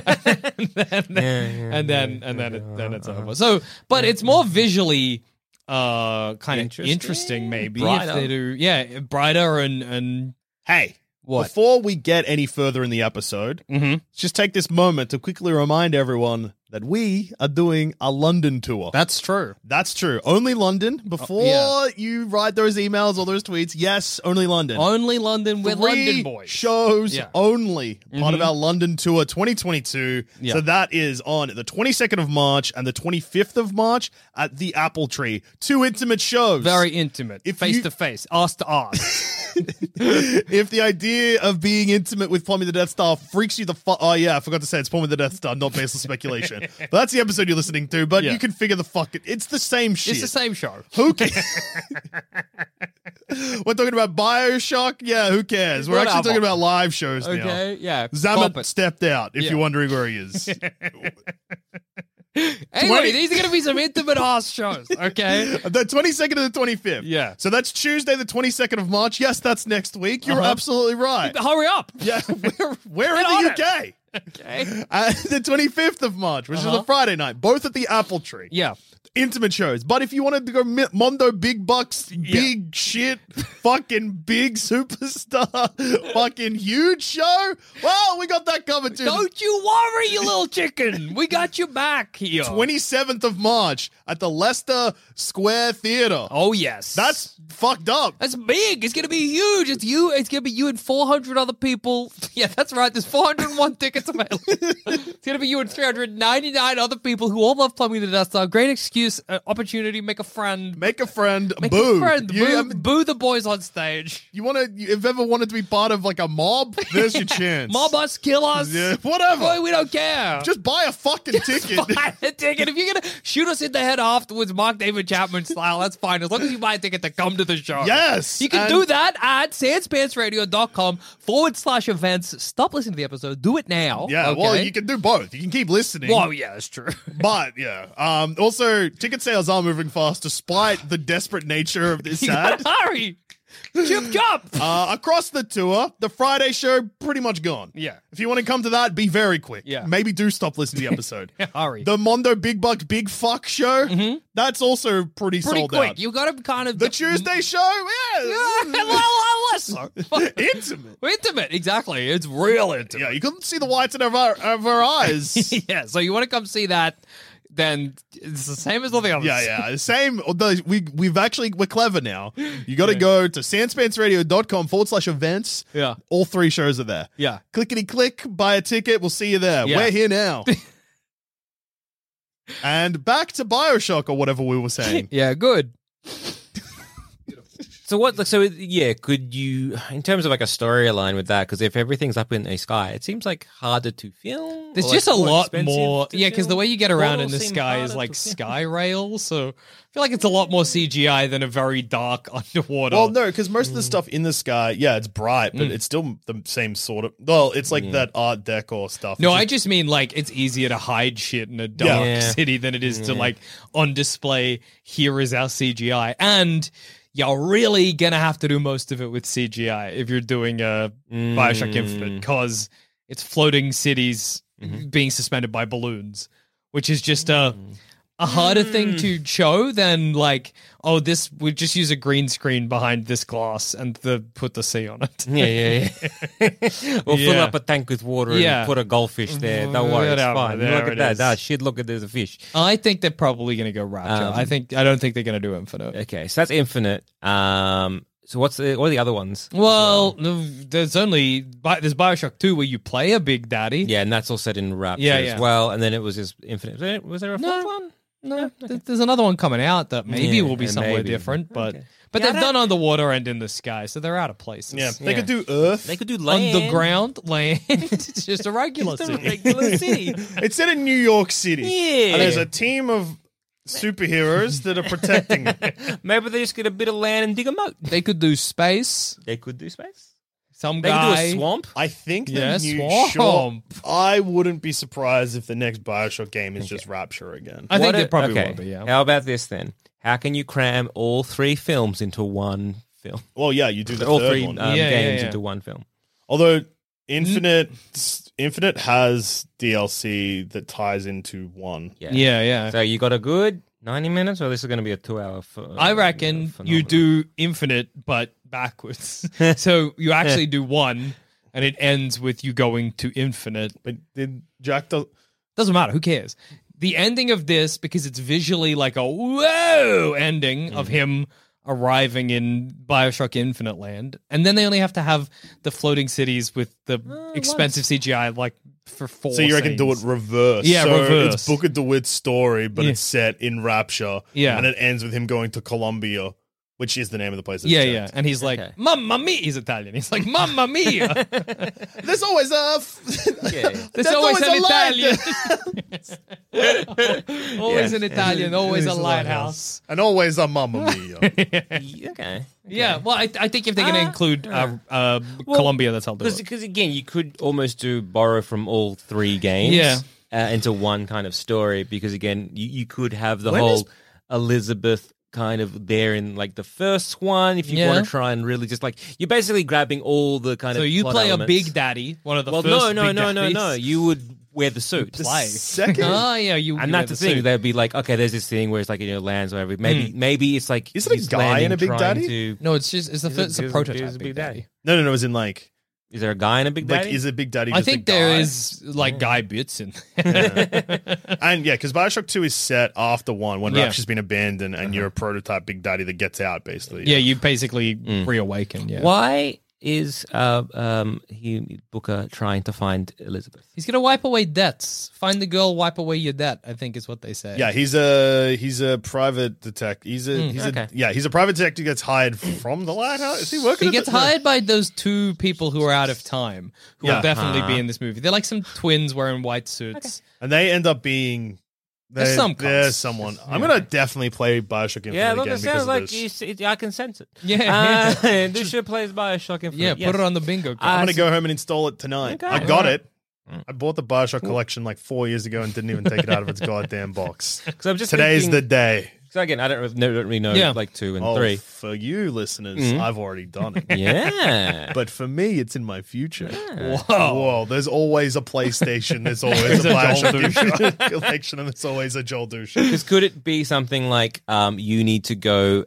and then it's over. So, but it's more visually kind of interesting maybe Brighter. if they do, brighter and Hey, What? before we get any further in the episode, let's just take this moment to quickly remind everyone that we are doing a London tour. that's true. That's true. Only London. Before yeah. you write those emails or those tweets, yes, only London. Only London with 3 London boys. shows Yeah. only. Part of our London tour 2022. Yeah. So that is on the 22nd of March and the 25th of March at the Apple Tree. 2 intimate shows. Very intimate, If face you- to face, ass to ass. If the idea of being intimate with Plumbing the Death Star freaks you the fuck... Oh, yeah, I forgot to say it's Plumbing the Death Star, not baseless speculation. But that's the episode you're listening to, but Yeah. you can figure the fuck... It's the same shit. It's the same show. Who cares? We're talking about Bioshock? Yeah, who cares? We're actually Whatever. talking about live shows now. Okay, yeah. Zamet Pop it. stepped out, if Yeah. you're wondering where he is. Anyway, 20 these are going to be some intimate ass shows, okay? The 22nd and the 25th. Yeah. So that's Tuesday, the 22nd of March. Yes, that's next week. You're absolutely right. Hurry up. Yeah, we're in on the it. UK. Okay. The 25th of March, which is a Friday night, both at the Apple Tree. Yeah. Intimate shows. But if you wanted to go Mondo big bucks, big shit, fucking big superstar, fucking huge show, well, we got that covered too. Don't you worry, you little chicken. We got you back here. 27th of March at the Leicester Square Theatre. Oh, yes. That's fucked up. That's big. It's going to be huge. It's you. It's going to be you and 400 other people. Yeah, that's right. There's 401 tickets available. It's going to be you and 399 other people who all love Plumbing the Death Star. Great excuse, opportunity, make a friend. Make a friend. Make boo. a friend. You, Boo the boys on stage. you want to? If ever wanted to be part of like a mob, there's your chance. Mob us, kill us. Yeah, whatever. Boy, we don't care. Just buy a fucking ticket. Buy a ticket. If you're going to shoot us in the head afterwards, Mark David Chapman style, that's fine. As long as you buy a ticket to come to the show. Yes. You can and- do that at sanspantsradio.com/events. Stop listening to the episode. Do it now. Yeah, okay? well, you can do both. You can keep listening. Well, yeah, that's true. But, yeah. Also, ticket sales are moving fast despite the desperate nature of this You ad. gotta hurry. Chip chop. Across the tour, the Friday show pretty much gone. Yeah. If you want to come to that, be very quick. Yeah. Maybe do stop listening to the episode. Hurry. The Mondo Big Bucks Big Fuck show, that's also pretty Pretty sold quick. out. You gotta kind of The Tuesday show, less so. intimate. Intimate, exactly. It's real intimate. Yeah, you couldn't see the whites of our eyes. Yeah, so you want to come see that, then it's the same as all the others. Yeah. Same. Although we're clever now. You got to go to sanspantsradio.com/events. Yeah. All 3 shows are there. Yeah. Clickety click, buy a ticket. We'll see you there. Yeah. We're here now. And back to Bioshock or whatever we were saying. Yeah, good. So what? So yeah, could you, in terms of like a storyline with that? Because if everything's up in the sky, it seems like harder to film. There's or, just like, a lot expensive more. to Yeah, because the film. way you get around in Portals the seem sky is harder like to film. sky rail. So I feel like it's a lot more CGI than a very dark underwater. Well, no, because most of the stuff in the sky, yeah, it's bright, but it's still the same sort of. Well, it's like that Art Deco stuff. No, It's I just mean like it's easier to hide shit in a dark Yeah. city than it is to like on display. Here is our CGI, and you're really gonna have to do most of it with CGI if you're doing a Bioshock Infinite, because it's floating cities being suspended by balloons, which is just a harder thing to show than like, oh, this we just use a green screen behind this glass and put the C on it. Yeah. We'll fill Yeah. up a tank with water Yeah. and put a goldfish there. Don't worry, it's Whatever, fine. there Look it at that. is. Ah, shit, look at there's a fish. I think they're probably gonna go Rapture. I don't think they're gonna do Infinite. Okay, so that's Infinite. So what are the other ones? Well, there's Bioshock 2 where you play a Big Daddy. Yeah, and that's all set in Rapture Yeah, as yeah. well. And then it was just Infinite. Was there a No. fourth one? No, there's another one coming out that maybe Yeah, will be somewhere maybe. different, but Okay. but Yeah, they've done underwater and in the sky, so they're out of places. yeah, they Yeah. could do Earth. They could do land. Underground land. It's just a regular Just a city. regular city. It's set in New York City. Yeah. And there's a team of superheroes that are protecting it. Maybe they just get a bit of land and dig a moat. They could do space. They could do space. some They could do guy. a swamp. I think Yeah, the new Swamp. I wouldn't be surprised if the next Bioshock game is just Rapture again. I think What it probably okay. will be, yeah. How about this then? How can you cram all 3 films into one film? Well, yeah, you do the all third 3 one. games yeah. into one film. Although Infinite has DLC that ties into one. Yeah. So you got a good 90 minutes, or this is going to be a 2-hour? I reckon you do Infinite, but backwards. So you actually do 1, and it ends with you going to Infinite. But did Jack do- Doesn't matter. Who cares? The ending of this, because it's visually like a whoa ending of him arriving in Bioshock Infinite Land, and then they only have to have the floating cities with the expensive CGI like for 4 So you reckon do it scenes. reverse? Yeah, so reverse. It's Booker DeWitt's story, but Yeah. it's set in Rapture. Yeah. and it ends with him going to Colombia, which is the name of the place. That's Yeah, checked. yeah. And he's like, Okay. Mamma mia. He's Italian. He's like, Mamma mia. There's always a. There's always an light. Italian. Always an Italian. Always a lighthouse. and always a Mamma Mia. Okay. Yeah. Well, I think if they're going to include Colombia, that's how they'll do it. Because again, you could almost borrow from all 3 games Yeah. Into one kind of story, because again, you could have the When whole is- Elizabeth kind of there in like the first one, if you Yeah. want to try and really just like, you're basically grabbing all the kind So of you plot play elements. a big daddy, one of the Well, first no, big daddies. no. You would wear the suit. Play. Second? Oh, yeah. You And you that's wear the thing. suit. They'd be like, okay, there's this thing where it's like, lands or whatever. Maybe it's like, Is it a he's guy in a landing Big trying Daddy? to- No, it's just it's a Is it- prototype. is it Big Daddy. No, as in like Is there a guy in a Big Daddy? is it Big Daddy? I Just think a there guy? is like guy bits in. And yeah, because Bioshock 2 is set after 1 when Yeah. Rapture's been abandoned and you're a prototype Big Daddy that gets out, basically. Yeah, you basically reawaken. Yeah, Why is Booker trying to find Elizabeth? he's gonna wipe away debts. Find the girl, wipe away your debt. I think is what they say. Yeah, he's a private detective. He's okay. a private detective who gets hired from the lighthouse. Is he working? He at gets the- no. hired by those 2 people who are out of time, who Yeah. will definitely be in this movie. They're like some twins wearing white suits. and they end up being. There's some There's cunts. someone. I'm gonna definitely play Bioshock Infinite Yeah, look, again it because sounds of like this. I can sense it. Yeah. This show plays Bioshock Infinite. Yeah, Yes. put it on the bingo card. I'm gonna go home and install it tonight. Okay. I got Alright. it. I bought the Bioshock collection like 4 years ago and didn't even take it out of its goddamn box. 'Cause I'm just Today's thinking- the day. So again, I don't really know Yeah. like 2 and Oh, 3. for you listeners, I've already done it. Yeah. But for me, it's in my future. Whoa. Whoa, there's always a PlayStation, there's always a Bioshock collection, and there's always a Joel Douche. Because could it be something like you need to go,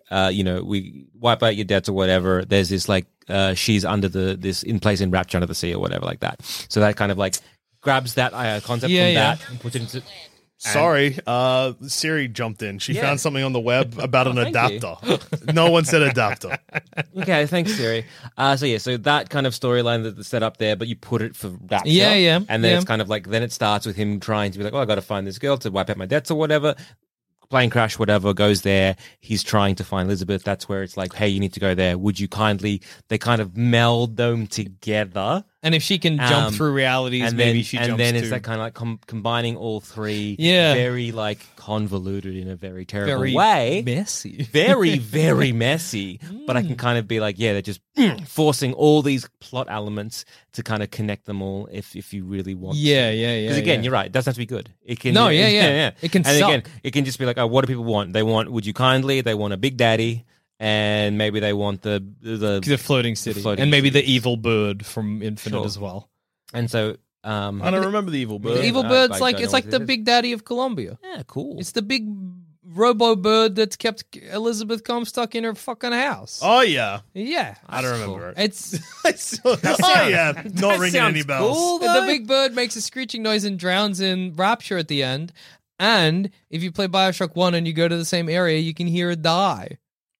we wipe out your debts or whatever. There's this like she's under this in place in Rapture under the sea or whatever like that. So that kind of like grabs that concept Yeah, from yeah. that and puts it into. Sorry, Siri jumped in. She Yeah. found something on the web about an thank adapter. No one said adapter. Okay, thanks, Siri. So that kind of storyline that's set up there, but you put it for Rapture. Yeah, yeah, And then yeah. it's kind of like, then it starts with him trying to be like, oh, I got to find this girl to wipe out my debts or whatever. Plane crash, whatever, goes there. He's trying to find Elizabeth. That's where it's like, hey, you need to go there. Would you kindly? They kind of meld them together. And if she can jump through realities, and maybe then, she and jumps then too. it's that kind of like combining all 3. Yeah. Very like convoluted in a very terrible very way. messy. Very, very messy. But I can kind of be like, yeah, they're just forcing all these plot elements to kind of connect them all if you really want Yeah, to. yeah. Because again, you're right. It doesn't have to be good. It can. No, yeah. It can And again, suck. it can just be like, oh, what do people want? They want "Would you kindly?" They want a Big Daddy, and maybe they want the The floating city, floating and maybe city. the evil bird from Infinite Sure. as well. And so, I don't remember the evil bird. The evil I bird's don't like know it's what like the it is. big daddy of Colombia. Yeah, cool. It's the big robo bird that's kept Elizabeth Comstock in her fucking house. Oh yeah, Yeah, I don't That's remember it. it's Oh yeah, not ringing any sounds bells. cool. the big bird makes a screeching noise and drowns in Rapture at the end. And if you play Bioshock 1 and you go to the same area, you can hear it die.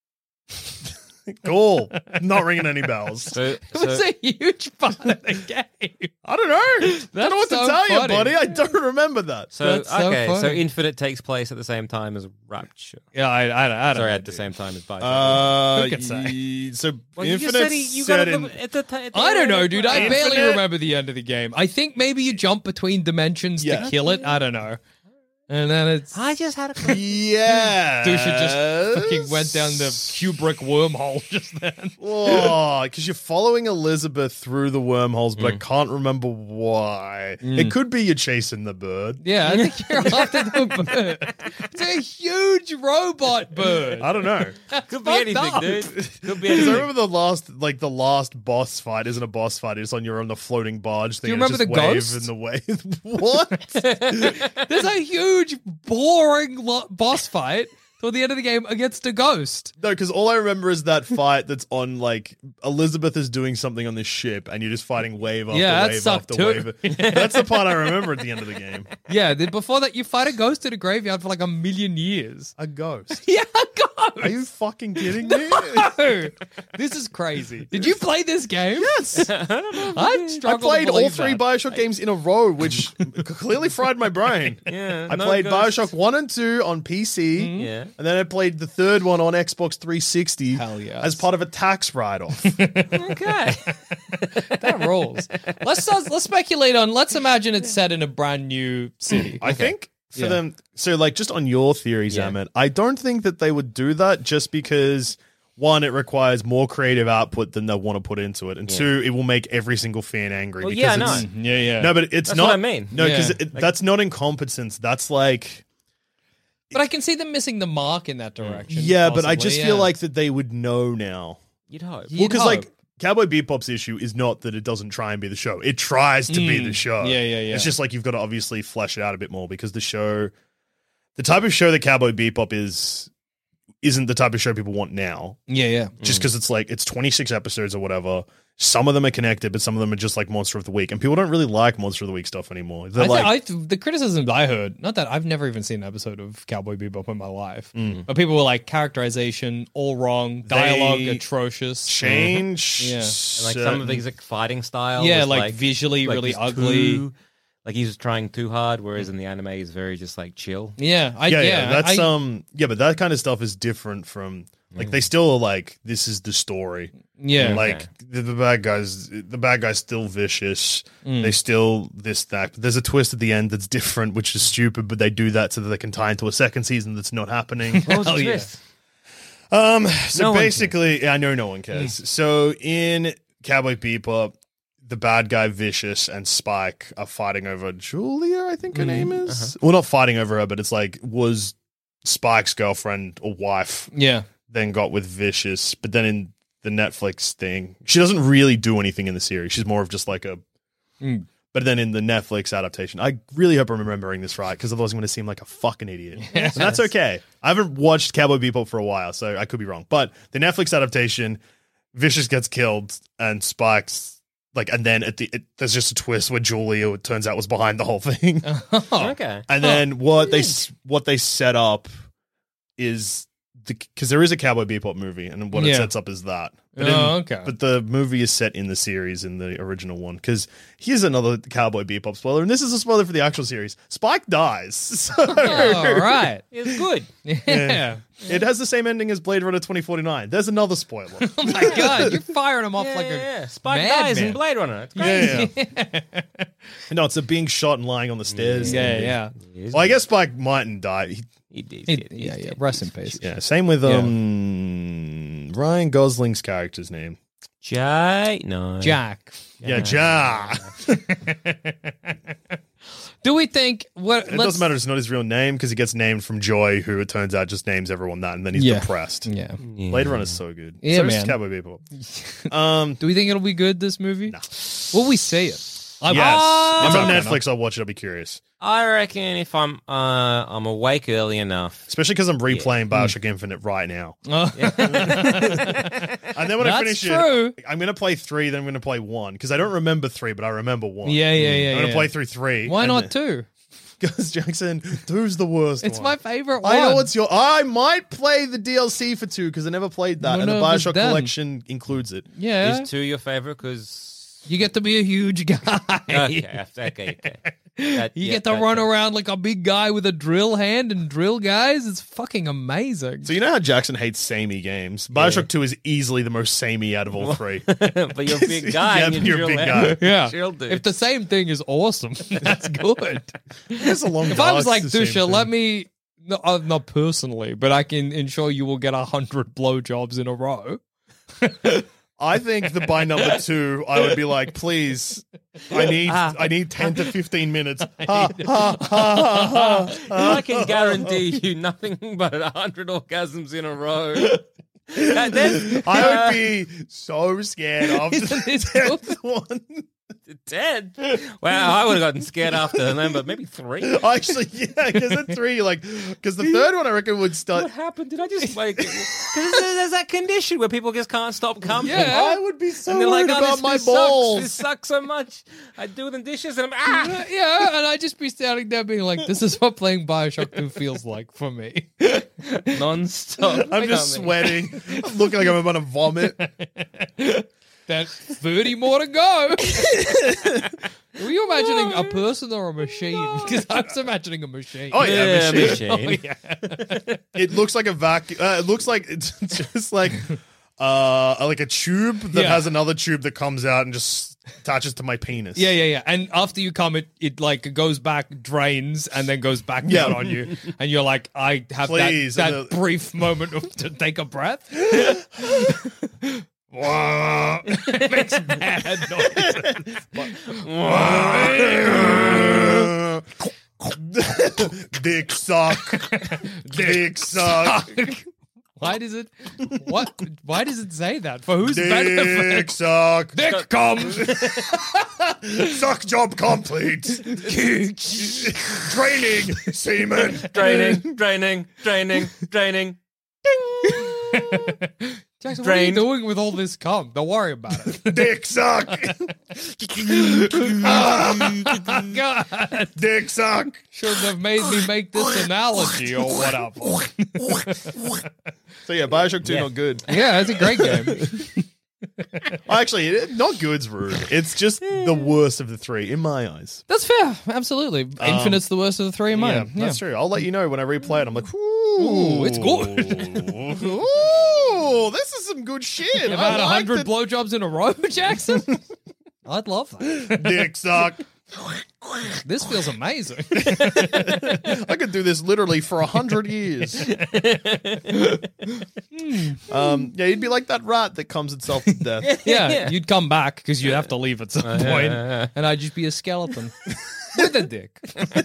Cool. Not ringing any bells. So, It was a huge part of the game. I don't know. Don't know what so to tell funny. you, buddy. I don't remember that. so That's so okay, so funny. Infinite takes place at the same time as Rapture. Yeah, I don't Sorry, know, at the dude. same time as Bioshock. Who could say? So Well, you just Infinite said you set got in. I don't know, dude. I barely Infinite- remember the end of the game. I think maybe you jump between dimensions Yeah. to kill it. I don't know. And then it's I just had a Yeah. Dusha just fucking went down the Kubrick wormhole just then. Oh, because you're following Elizabeth through the wormholes, but I can't remember why. It could be you're chasing the bird. Yeah, I think you're after the bird. It's a huge robot bird. I don't know. Could be Fucked anything, up. dude. Could be Because I anything. remember the last boss fight isn't a boss fight. It's on you're on the floating barge thing. you and it's remember just the wave ghost? in the wave. What? There's a huge, boring boss fight toward the end of the game against a ghost. No, because all I remember is that fight that's on like Elizabeth is doing something on this ship, and you're just fighting wave after Yeah, that wave sucked after too. wave. That's the part I remember at the end of the game. Yeah, before that, you fight a ghost in a graveyard for like 1,000,000 years. A ghost. Yeah, a ghost. Are you fucking kidding me? No. This is crazy. Did you play this game? Yes. I I struggled played to all believe 3 that. Bioshock games in a row, which clearly fried my brain. Yeah, I no played ghosts. Bioshock 1 and 2 on PC, Yeah. and then I played the third one on Xbox 360 Hell yes. as part of a tax write-off. Okay. That rolls. Let's speculate on. Let's imagine it's set in a brand new city. I think for Yeah. them, so like just on your theories, Yeah. Amit, I don't think that they would do that just because one, it requires more creative output than they want to put into it, and two, it will make every single fan angry. Well, because yeah, I it's, know. Yeah. No, but it's That's not. what I mean. No, because Yeah. that's not incompetence. That's like. But I can see them missing the mark in that direction. Yeah, but I possibly, just feel yeah. like that they would know now. You'd hope. You'd Well, because like hope. Cowboy Bebop's issue is not that it doesn't try and be the show; it tries to be the show. Yeah. It's just like you've got to obviously flesh it out a bit more because the show, the type of show that Cowboy Bebop is, isn't the type of show people want now. Yeah. Just because it's like it's 26 episodes or whatever. Some of them are connected, but some of them are just like Monster of the Week, and people don't really like Monster of the Week stuff anymore. They're like, the criticisms I heard, not that I've never even seen an episode of Cowboy Bebop in my life, but people were like, characterization all wrong, dialogue They atrocious. change. Yeah. And like some of these like fighting style. Yeah, was, like visually really he's ugly. Like he's trying too hard, whereas in the anime he's very just like chill. Yeah, That's but that kind of stuff is different from like they still are like this is the story. yeah, Like the bad guy's still vicious. They still this that. But there's a twist at the end that's different, which is stupid. But they do that so that they can tie into a second season that's not happening. What was the Hell yeah. twist? So No one basically, I know no one cares. So in Cowboy Bebop, the bad guy Vicious and Spike are fighting over Julia, I think her name is. Well, not fighting over her, but it's like was Spike's girlfriend or wife. yeah. Then got with Vicious, but then in the Netflix thing, she doesn't really do anything in the series. She's more of just like a. But then in the Netflix adaptation, I really hope I'm remembering this right, because otherwise I'm going to seem like a fucking idiot. And that's okay. I haven't watched Cowboy Bebop for a while, so I could be wrong. But the Netflix adaptation, Vicious gets killed and Spike's like, and then there's just a twist where Julia, it turns out, was behind the whole thing. Okay. And then what they set up is because there is a Cowboy Bebop movie, and what it Yeah. sets up is that. But Okay. But the movie is set in the series, in the original one. Because here's another Cowboy Bebop spoiler, and this is a spoiler for the actual series. Spike dies. So All right. It's good. Yeah. it has the same ending as Blade Runner 2049. There's another spoiler. Oh my god, you're firing them off like a Yeah. Spike madman. dies in Blade Runner. It's great. yeah. No, it's a being shot and lying on the stairs. Yeah. Well, I guess Spike mightn't die. He did. Yeah. Rest in peace. Yeah. Same with Ryan Gosling's character's name. Jay? No. Jack. Yeah, Ja. Do we think It doesn't matter. It's not his real name because he gets named from Joy, who it turns out just names everyone that, and then he's Yeah. depressed. Yeah. Blade Runner's so good. Yeah, so is man. Cowboy Bebop. Do we think it'll be good, this movie? No. Will we see it? I Yes, will. it's on Okay, Netflix. I'll watch it. I'll be curious, I reckon if I'm awake early enough. especially because I'm replaying Bioshock Infinite right now. Oh. And then when I That's finish true. it, I'm going to play 3. Then I'm going to play 1 because I don't remember 3, but I remember 1. Yeah. I'm going to play through 3. Why not 2? Because Jackson, 2's the worst. It's one. my favorite one. I know it's your. I might play the DLC for 2 because I never played that, No, and the no, but Bioshock then- collection includes it. Yeah. Is 2 your favorite? Because You get to be a huge guy. Okay. You get to run around like a big guy with a drill hand and drill guys. It's fucking amazing. So you know how Jackson hates samey games? Bioshock 2 is easily the most samey out of all three. But you're a big guy. Yeah, and you're a big guy. Yeah. Chill, dude. If the same thing is awesome, that's good. It's a long If I was dark, like, it's the same Dusha, thing. let me, not personally, but I can ensure you will get 100 blowjobs in a row. I think that by number 2, I would be like, please, I need 10 to 15 minutes. I can guarantee you nothing but 100 orgasms in a row. I would be so scared after Isn't this the 10th one. 10? Wow, I would have gotten scared after them, but maybe 3. Actually, yeah, because at 3, because the third one I reckon would What start. happened? Did I just like? Because there's that condition where people just can't stop coming. Yeah. I would be so And they're worried like, about this, my this balls. This sucks so much. I do the dishes and I'm Yeah, and I'd just be standing there being like, this is what playing Bioshock 2 feels like for me. non-stop. I'm just sweating, looking like I'm about to vomit. That 30 more to go. Were you imagining a person or a machine? Because I was imagining a machine. Oh yeah, machine. Oh, machine. yeah. It looks like a vacuum. It looks like it's just like a tube that Yeah. has another tube that comes out and just attaches to my penis. Yeah. And after you come, it like goes back, drains, and then goes back Yeah. down on you. And you're like, I have Please, that and brief moment to take a breath. It makes bad noises. Dick suck. Dick suck. Why does it? What? Why does it say that? For whose benefit? Dick suck. Dick comes. Suck job complete. Training. Semen. draining. Jackson, what are you doing with all this cum? Don't worry about it. Dick suck. God, Dick suck. shouldn't have made me make this analogy or whatever. So yeah, Bioshock 2 not good. Yeah, it's a great game. Actually, not good's rude. It's just the worst of the 3 in my eyes. That's fair. Absolutely. Infinite's the worst of the 3 in mine. Yeah, that's true. I'll let you know when I replay it. I'm like, Ooh, it's good. Ooh, this is some good shit. About I 100 blowjobs in a row, Jackson? I'd love that. Dick suck. This feels amazing. I could do this literally for 100 years. Yeah, you'd be like that rat that comes itself to death. Yeah, you'd come back because you'd have to leave at some point, and I'd just be a skeleton with a dick.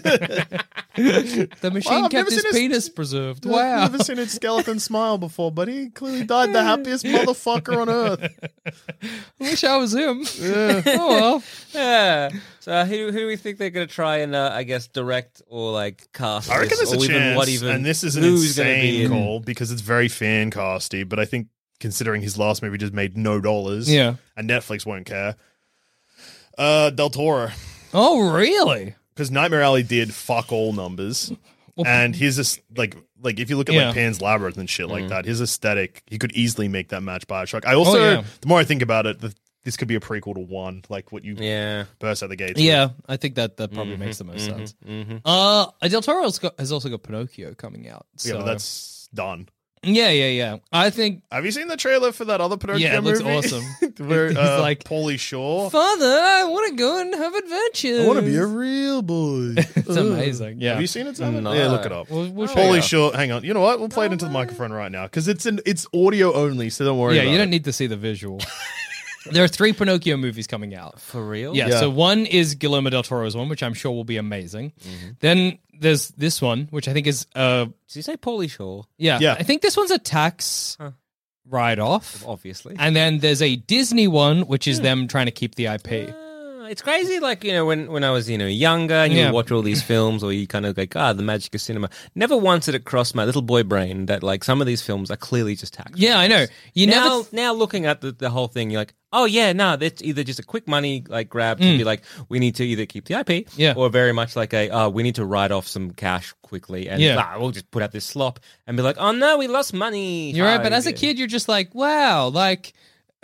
The machine Wow, I've kept never his seen a- penis preserved. I've Wow. never seen its skeleton smile before, but he clearly died the happiest motherfucker on earth. I wish I was him. Oh well. Yeah. So who do we think they're going to try and I guess direct or like cast? I reckon this, there's a or even chance, what even and this is an who's gonna be insane in- call because it's very fan casty, but I think considering his last movie just made no dollars, Yeah. and Netflix won't care. Del Toro, Oh really? because Nightmare Alley did fuck all numbers, and his like if you look at Yeah. like Pan's Labyrinth and shit like that, his aesthetic, he could easily make that match Bioshock. I also, the more I think about it, this could be a prequel to 1, like what you Yeah. burst out the gates. Yeah, I think that probably makes the most sense. Del Toro has also got Pinocchio coming out. with. Yeah, So. but that's done. Yeah. I think Have you seen the trailer for that other Pinocchio Yeah, it looks movie? awesome. Where He's like, Pauly Shore. Father, I want to go and have adventures. I want to be a real boy. It's amazing. Yeah. Have you seen it, Simon? No. Yeah, look it up. We'll show Pauly you. Shore. Hang on. You know what? We'll play it into the microphone right now because it's audio only, so don't worry. Yeah, about you it. don't need to see the visual. There are 3 Pinocchio movies coming out. For real? Yeah, Yeah. so one is Guillermo del Toro's one, which I'm sure will be amazing. Then there's this one, which I think is Did you say Pauly Shore? yeah. Yeah. I think this one's a tax write-off. Obviously. And then there's a Disney one, which is them trying to keep the IP. It's crazy, like, when I was, younger and you Yeah. would watch all these films or you kind of like, the magic of cinema. Never once did it cross my little boy brain that, like, some of these films are clearly just tax. Yeah, I know. You now, never now looking at the whole thing, you're like, oh yeah, no, that's either just a quick money like grab to be like, we need to either keep the IP, Yeah. or very much like we need to write off some cash quickly, and we'll just put out this slop and be like, oh no, we lost money. You're right, but as a kid, you're just like, wow, like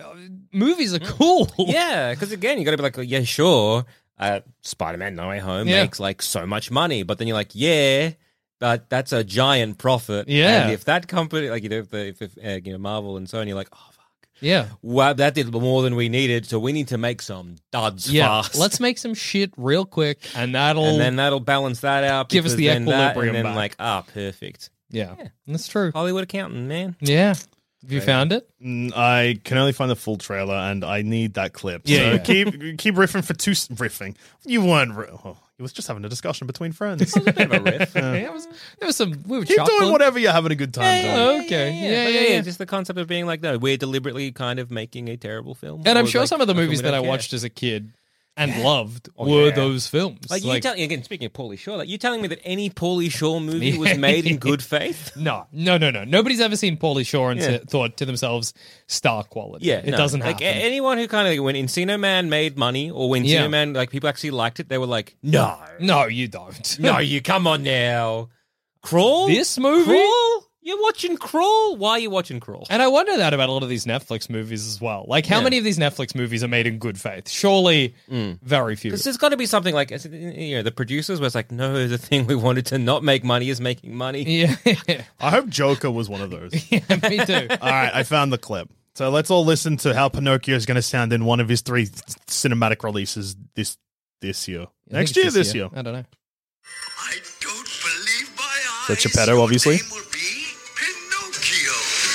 movies are cool. Yeah, because again, you got to be like, yeah, sure. Spider-Man: No Way Home Yeah. makes like so much money, but then you're like, yeah, but that's a giant profit. Yeah. and if that company, like if Marvel and Sony, are like, oh fuck, Yeah. wow, that did more than we needed, so we need to make some duds Yeah. fast. Let's make some shit real quick, and that'll and then that'll balance that out. Give us because the then that, equilibrium and then back. like, perfect. yeah. That's true. Hollywood accountant, man. Yeah. Have you found it? I can only find the full trailer, and I need that clip. Yeah, so yeah. keep riffing for riffing. You weren't. You was just having a discussion between friends. Bit of a riff. Yeah, there was some. We were Keep chuckling. doing whatever you're having a good time doing. Oh, okay. Yeah. Just the concept of being like, no, we're deliberately kind of making a terrible film. And I'm Or, sure like, some of the a film movies we that I don't care. watched as a kid and loved were yeah. those films. Like, you tell again, speaking of Pauly Shore, like you telling me that any Pauly Shore movie was made in good faith? No. Nobody's ever seen Pauly Shore and Yeah. thought to themselves, star quality. Yeah, it doesn't like happen. anyone who kind of when Encino Man made money, or when Yeah. Encino Man like people actually liked it, they were like, no, No, you don't. no, you come on now, Crawl. This movie? Crawl? You're watching Crawl? Why are you watching Crawl? And I wonder that about a lot of these Netflix movies as well. Like, how Yeah. many of these Netflix movies are made in good faith? Surely, very few. Because there's got to be something like, the producers was like, no, the thing we wanted to not make money is making money. Yeah, I hope Joker was one of those. me too. All right, I found the clip. So let's all listen to how Pinocchio is going to sound in one of his 3 cinematic releases this year. Next year, this year. I don't know. I don't believe my eyes. So Geppetto, obviously. Your name will be Pinocchio.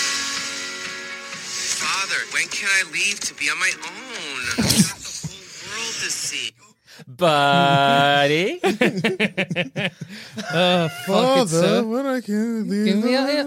Father, when can I leave to be on my own? I have the whole world to see. Buddy. Fuck it, sir. when I can Give me a-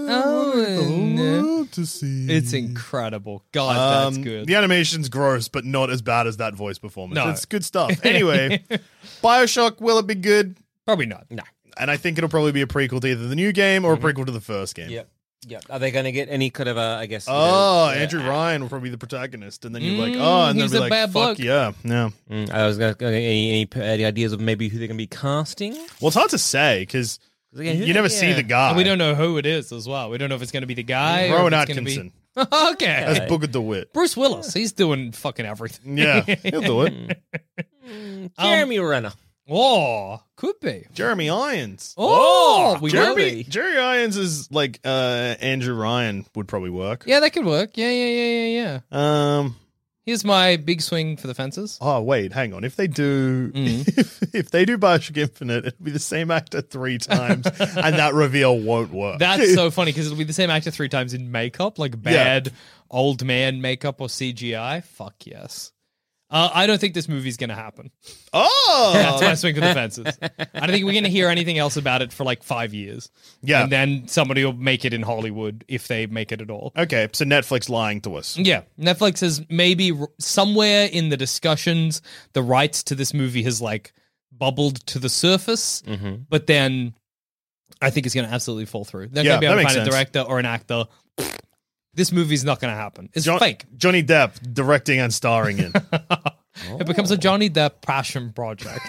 oh, to see. It's incredible. God, that's good. The animation's gross, but not as bad as that voice performance. No. It's good stuff. Anyway, Bioshock, will it be good? Probably not. No. And I think it'll probably be a prequel to either the new game or a prequel to the first game. Yep. Yep. Are they going to get any kind of I guess? Andrew Ryan will probably be the protagonist, and then you're like, and then he's be a like, bad fuck bloke. yeah. I was going to any ideas of maybe who they're going to be casting? Well, it's hard to say because Again, who you never they- see yeah. the guy. And we don't know who it is as well. We don't know if it's going to be the guy. Rowan or if it's gonna Atkinson Be... okay. as Booger DeWitt. Bruce Willis. He's doing fucking everything. Yeah, he'll do it. Jeremy Renner. Oh, could be. Jeremy Irons. Oh, we will Jeremy be. Jerry Irons is like Andrew Ryan would probably work. Yeah, that could work. Yeah. Um. Here's my big swing for the fences. Oh wait, hang on. If they do, if they do Bioshock Infinite, it'll be the same actor 3 times, and that reveal won't work. That's so funny because it'll be the same actor 3 times in makeup, like bad old man makeup or CGI. Fuck yes. I don't think this movie's going to happen. Oh, That's my swing for the fences. I don't think we're going to hear anything else about it for like 5 years. Yeah. And then somebody will make it in Hollywood if they make it at all. Okay, so Netflix lying to us. Yeah. Netflix has maybe somewhere in the discussions, the rights to this movie has like bubbled to the surface, but then I think it's going to absolutely fall through. They're Yeah, going to be that able to makes find a sense. director or an actor. This movie's not going to happen. It's fake. Johnny Depp directing and starring in. It becomes a Johnny Depp passion project.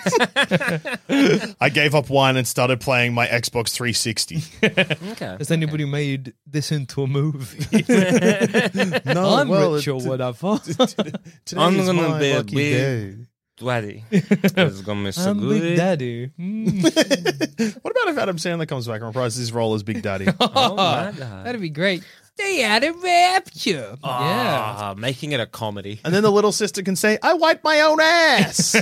I gave up wine and started playing my Xbox 360. Okay. Has anybody made this into a movie? No, I'm rich or whatever. Today I'm is gonna my be a lucky big- day. Daddy. It's going to be so I'm good. Big Daddy. What about if Adam Sandler comes back and reprises his role as Big Daddy? Oh, my God. That'd be great. Stay out of rapture. Yeah. Ah, making it a comedy. And then the little sister can say, I wiped my own ass.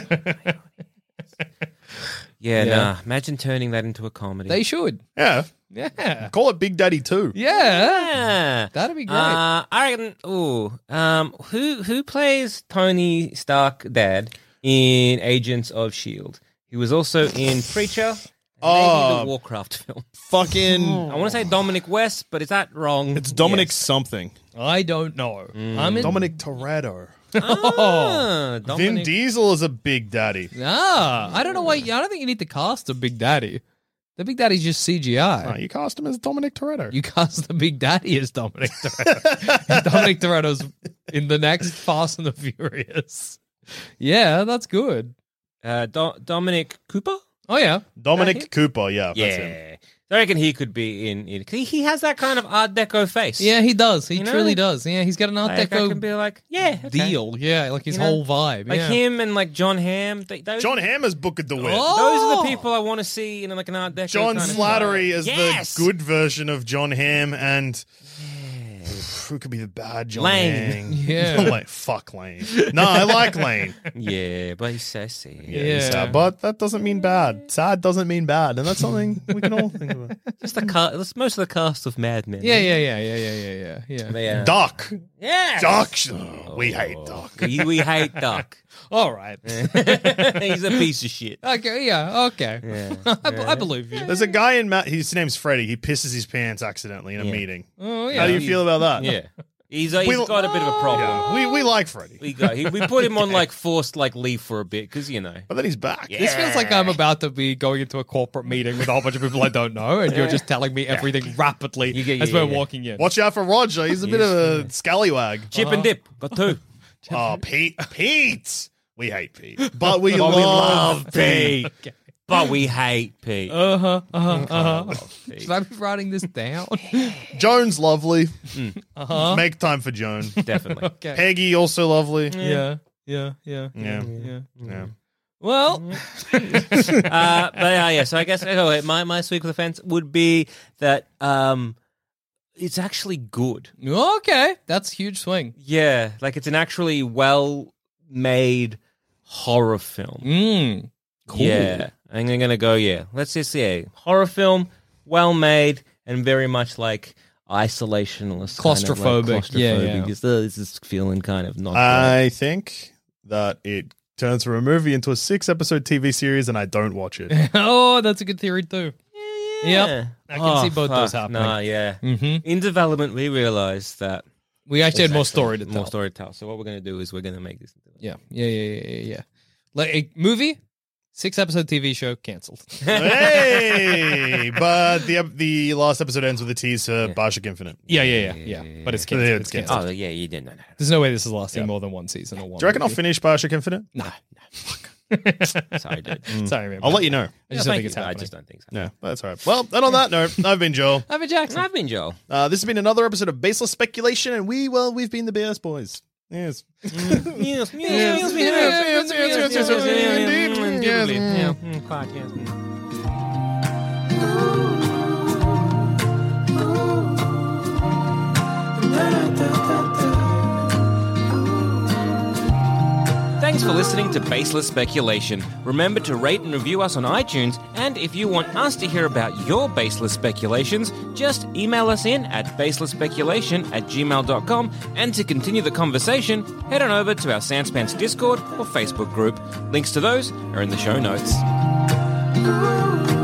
Yeah, nah. Imagine turning that into a comedy. They should. Yeah. Yeah. Call it Big Daddy 2. Yeah. Yeah. That'd be great. I reckon. Who plays Tony Stark dad in Agents of Shield? He was also in Preacher. And maybe the Warcraft film. Fucking. I want to say Dominic West, but is that wrong? It's Dominic Yes. something. I don't know. I'm in. Dominic Toretto. Ah, Vin Dominic. Diesel is a Big Daddy. I don't know why. I don't think you need to cast a Big Daddy. The Big Daddy's just CGI. You cast him as Dominic Toretto. You cast the Big Daddy as Dominic Toretto. Dominic Toretto's in the next Fast and the Furious. Yeah, that's good. Dominic Cooper? Oh, yeah. Dominic Cooper, yeah. That's him. Yeah. I reckon he could be in it. 'Cause he has that kind of Art Deco face. Yeah, he does. He You know? truly does. Yeah, he's got an Art Like, I Deco can be like, yeah, okay. deal. Yeah, like his You know? whole vibe. Like yeah. him and like John Hamm. Those, John Hamm is Book of the Wit. those Oh! are the people I want to see in like an Art Deco. John kind of Slattery style. is Yes! the good version of John Hamm, and who could be the bad John Lane. Hamm? Yeah. Like, fuck Lane. No, I like Lane. Yeah, but he's so sad. Yeah. Sad, but that doesn't mean bad. Sad doesn't mean bad, and that's something we can all think about. Just the most of the cast of Mad Men. Yeah. But yeah. Duck. Yeah. Duck. Oh, we hate Duck. We hate Duck. All right. He's a piece of shit. Okay. Yeah. Okay. Yeah. I believe you. There's a guy in his name's Freddie. He pisses his pants accidentally in a Yeah. meeting. Oh yeah. How do you feel about that? Yeah. He's got a bit of a problem. Yeah. We like Freddie, We put him on like forced like leave for a bit because but then he's back. This feels like I'm about to be going into a corporate meeting with a whole bunch of people I don't know, and you're just telling me everything rapidly as we're walking in. Watch out for Roger. He's a bit of a scallywag. Chip and dip. Got two. Oh, Pete. We hate Pete, but we love Pete. Okay. But we hate Pete. Should I be writing this down? Joan's lovely. Uh-huh. Make time for Joan. Definitely. Okay. Peggy also lovely. Yeah. Yeah. Well, Yeah. So I guess my sweep of the fence would be that it's actually good. okay. That's a huge swing. Yeah, like it's an actually well-made horror film. Cool. Yeah, I'm gonna go. Yeah, let's just say horror film, well-made, and very much like isolationist, Claustrophobic. Kind of like Yeah. Just, this is feeling kind of not. I think that it turns from a movie into a 6-episode TV series, and I don't watch it. Oh, that's a good theory too. great. Yep. I can see both those happening. Nah, yeah. Mm-hmm. In development, we realized that We actually had more there's story to tell. More story to tell. So what we're gonna do is we're gonna make this. Yeah. Like a movie, 6-episode TV show canceled. Hey, but the last episode ends with a tease for Bioshock Infinite. Yeah. But it's canceled. Yeah, It's it's canceled. Oh yeah, you didn't know. There's no way this is lasting more than one season or one. Do you reckon I'll movie. finish Bioshock Infinite? Nah. Sorry, dude. Sorry, man. I'll let you know. I just don't think it's I happening. just don't think so. Yeah, that's all right. Well, and on that note, I've been Joel. I'm a Jackson. I've been Joel. This has been another episode of Baseless Speculation, and we've been the BS Boys. Yes. Yes, Thanks for listening to Baseless Speculation. Remember to rate and review us on iTunes, and if you want us to hear about your baseless speculations, just email us in at baselessspeculation@gmail.com, and to continue the conversation, head on over to our Sanspants Discord or Facebook group. Links to those are in the show notes.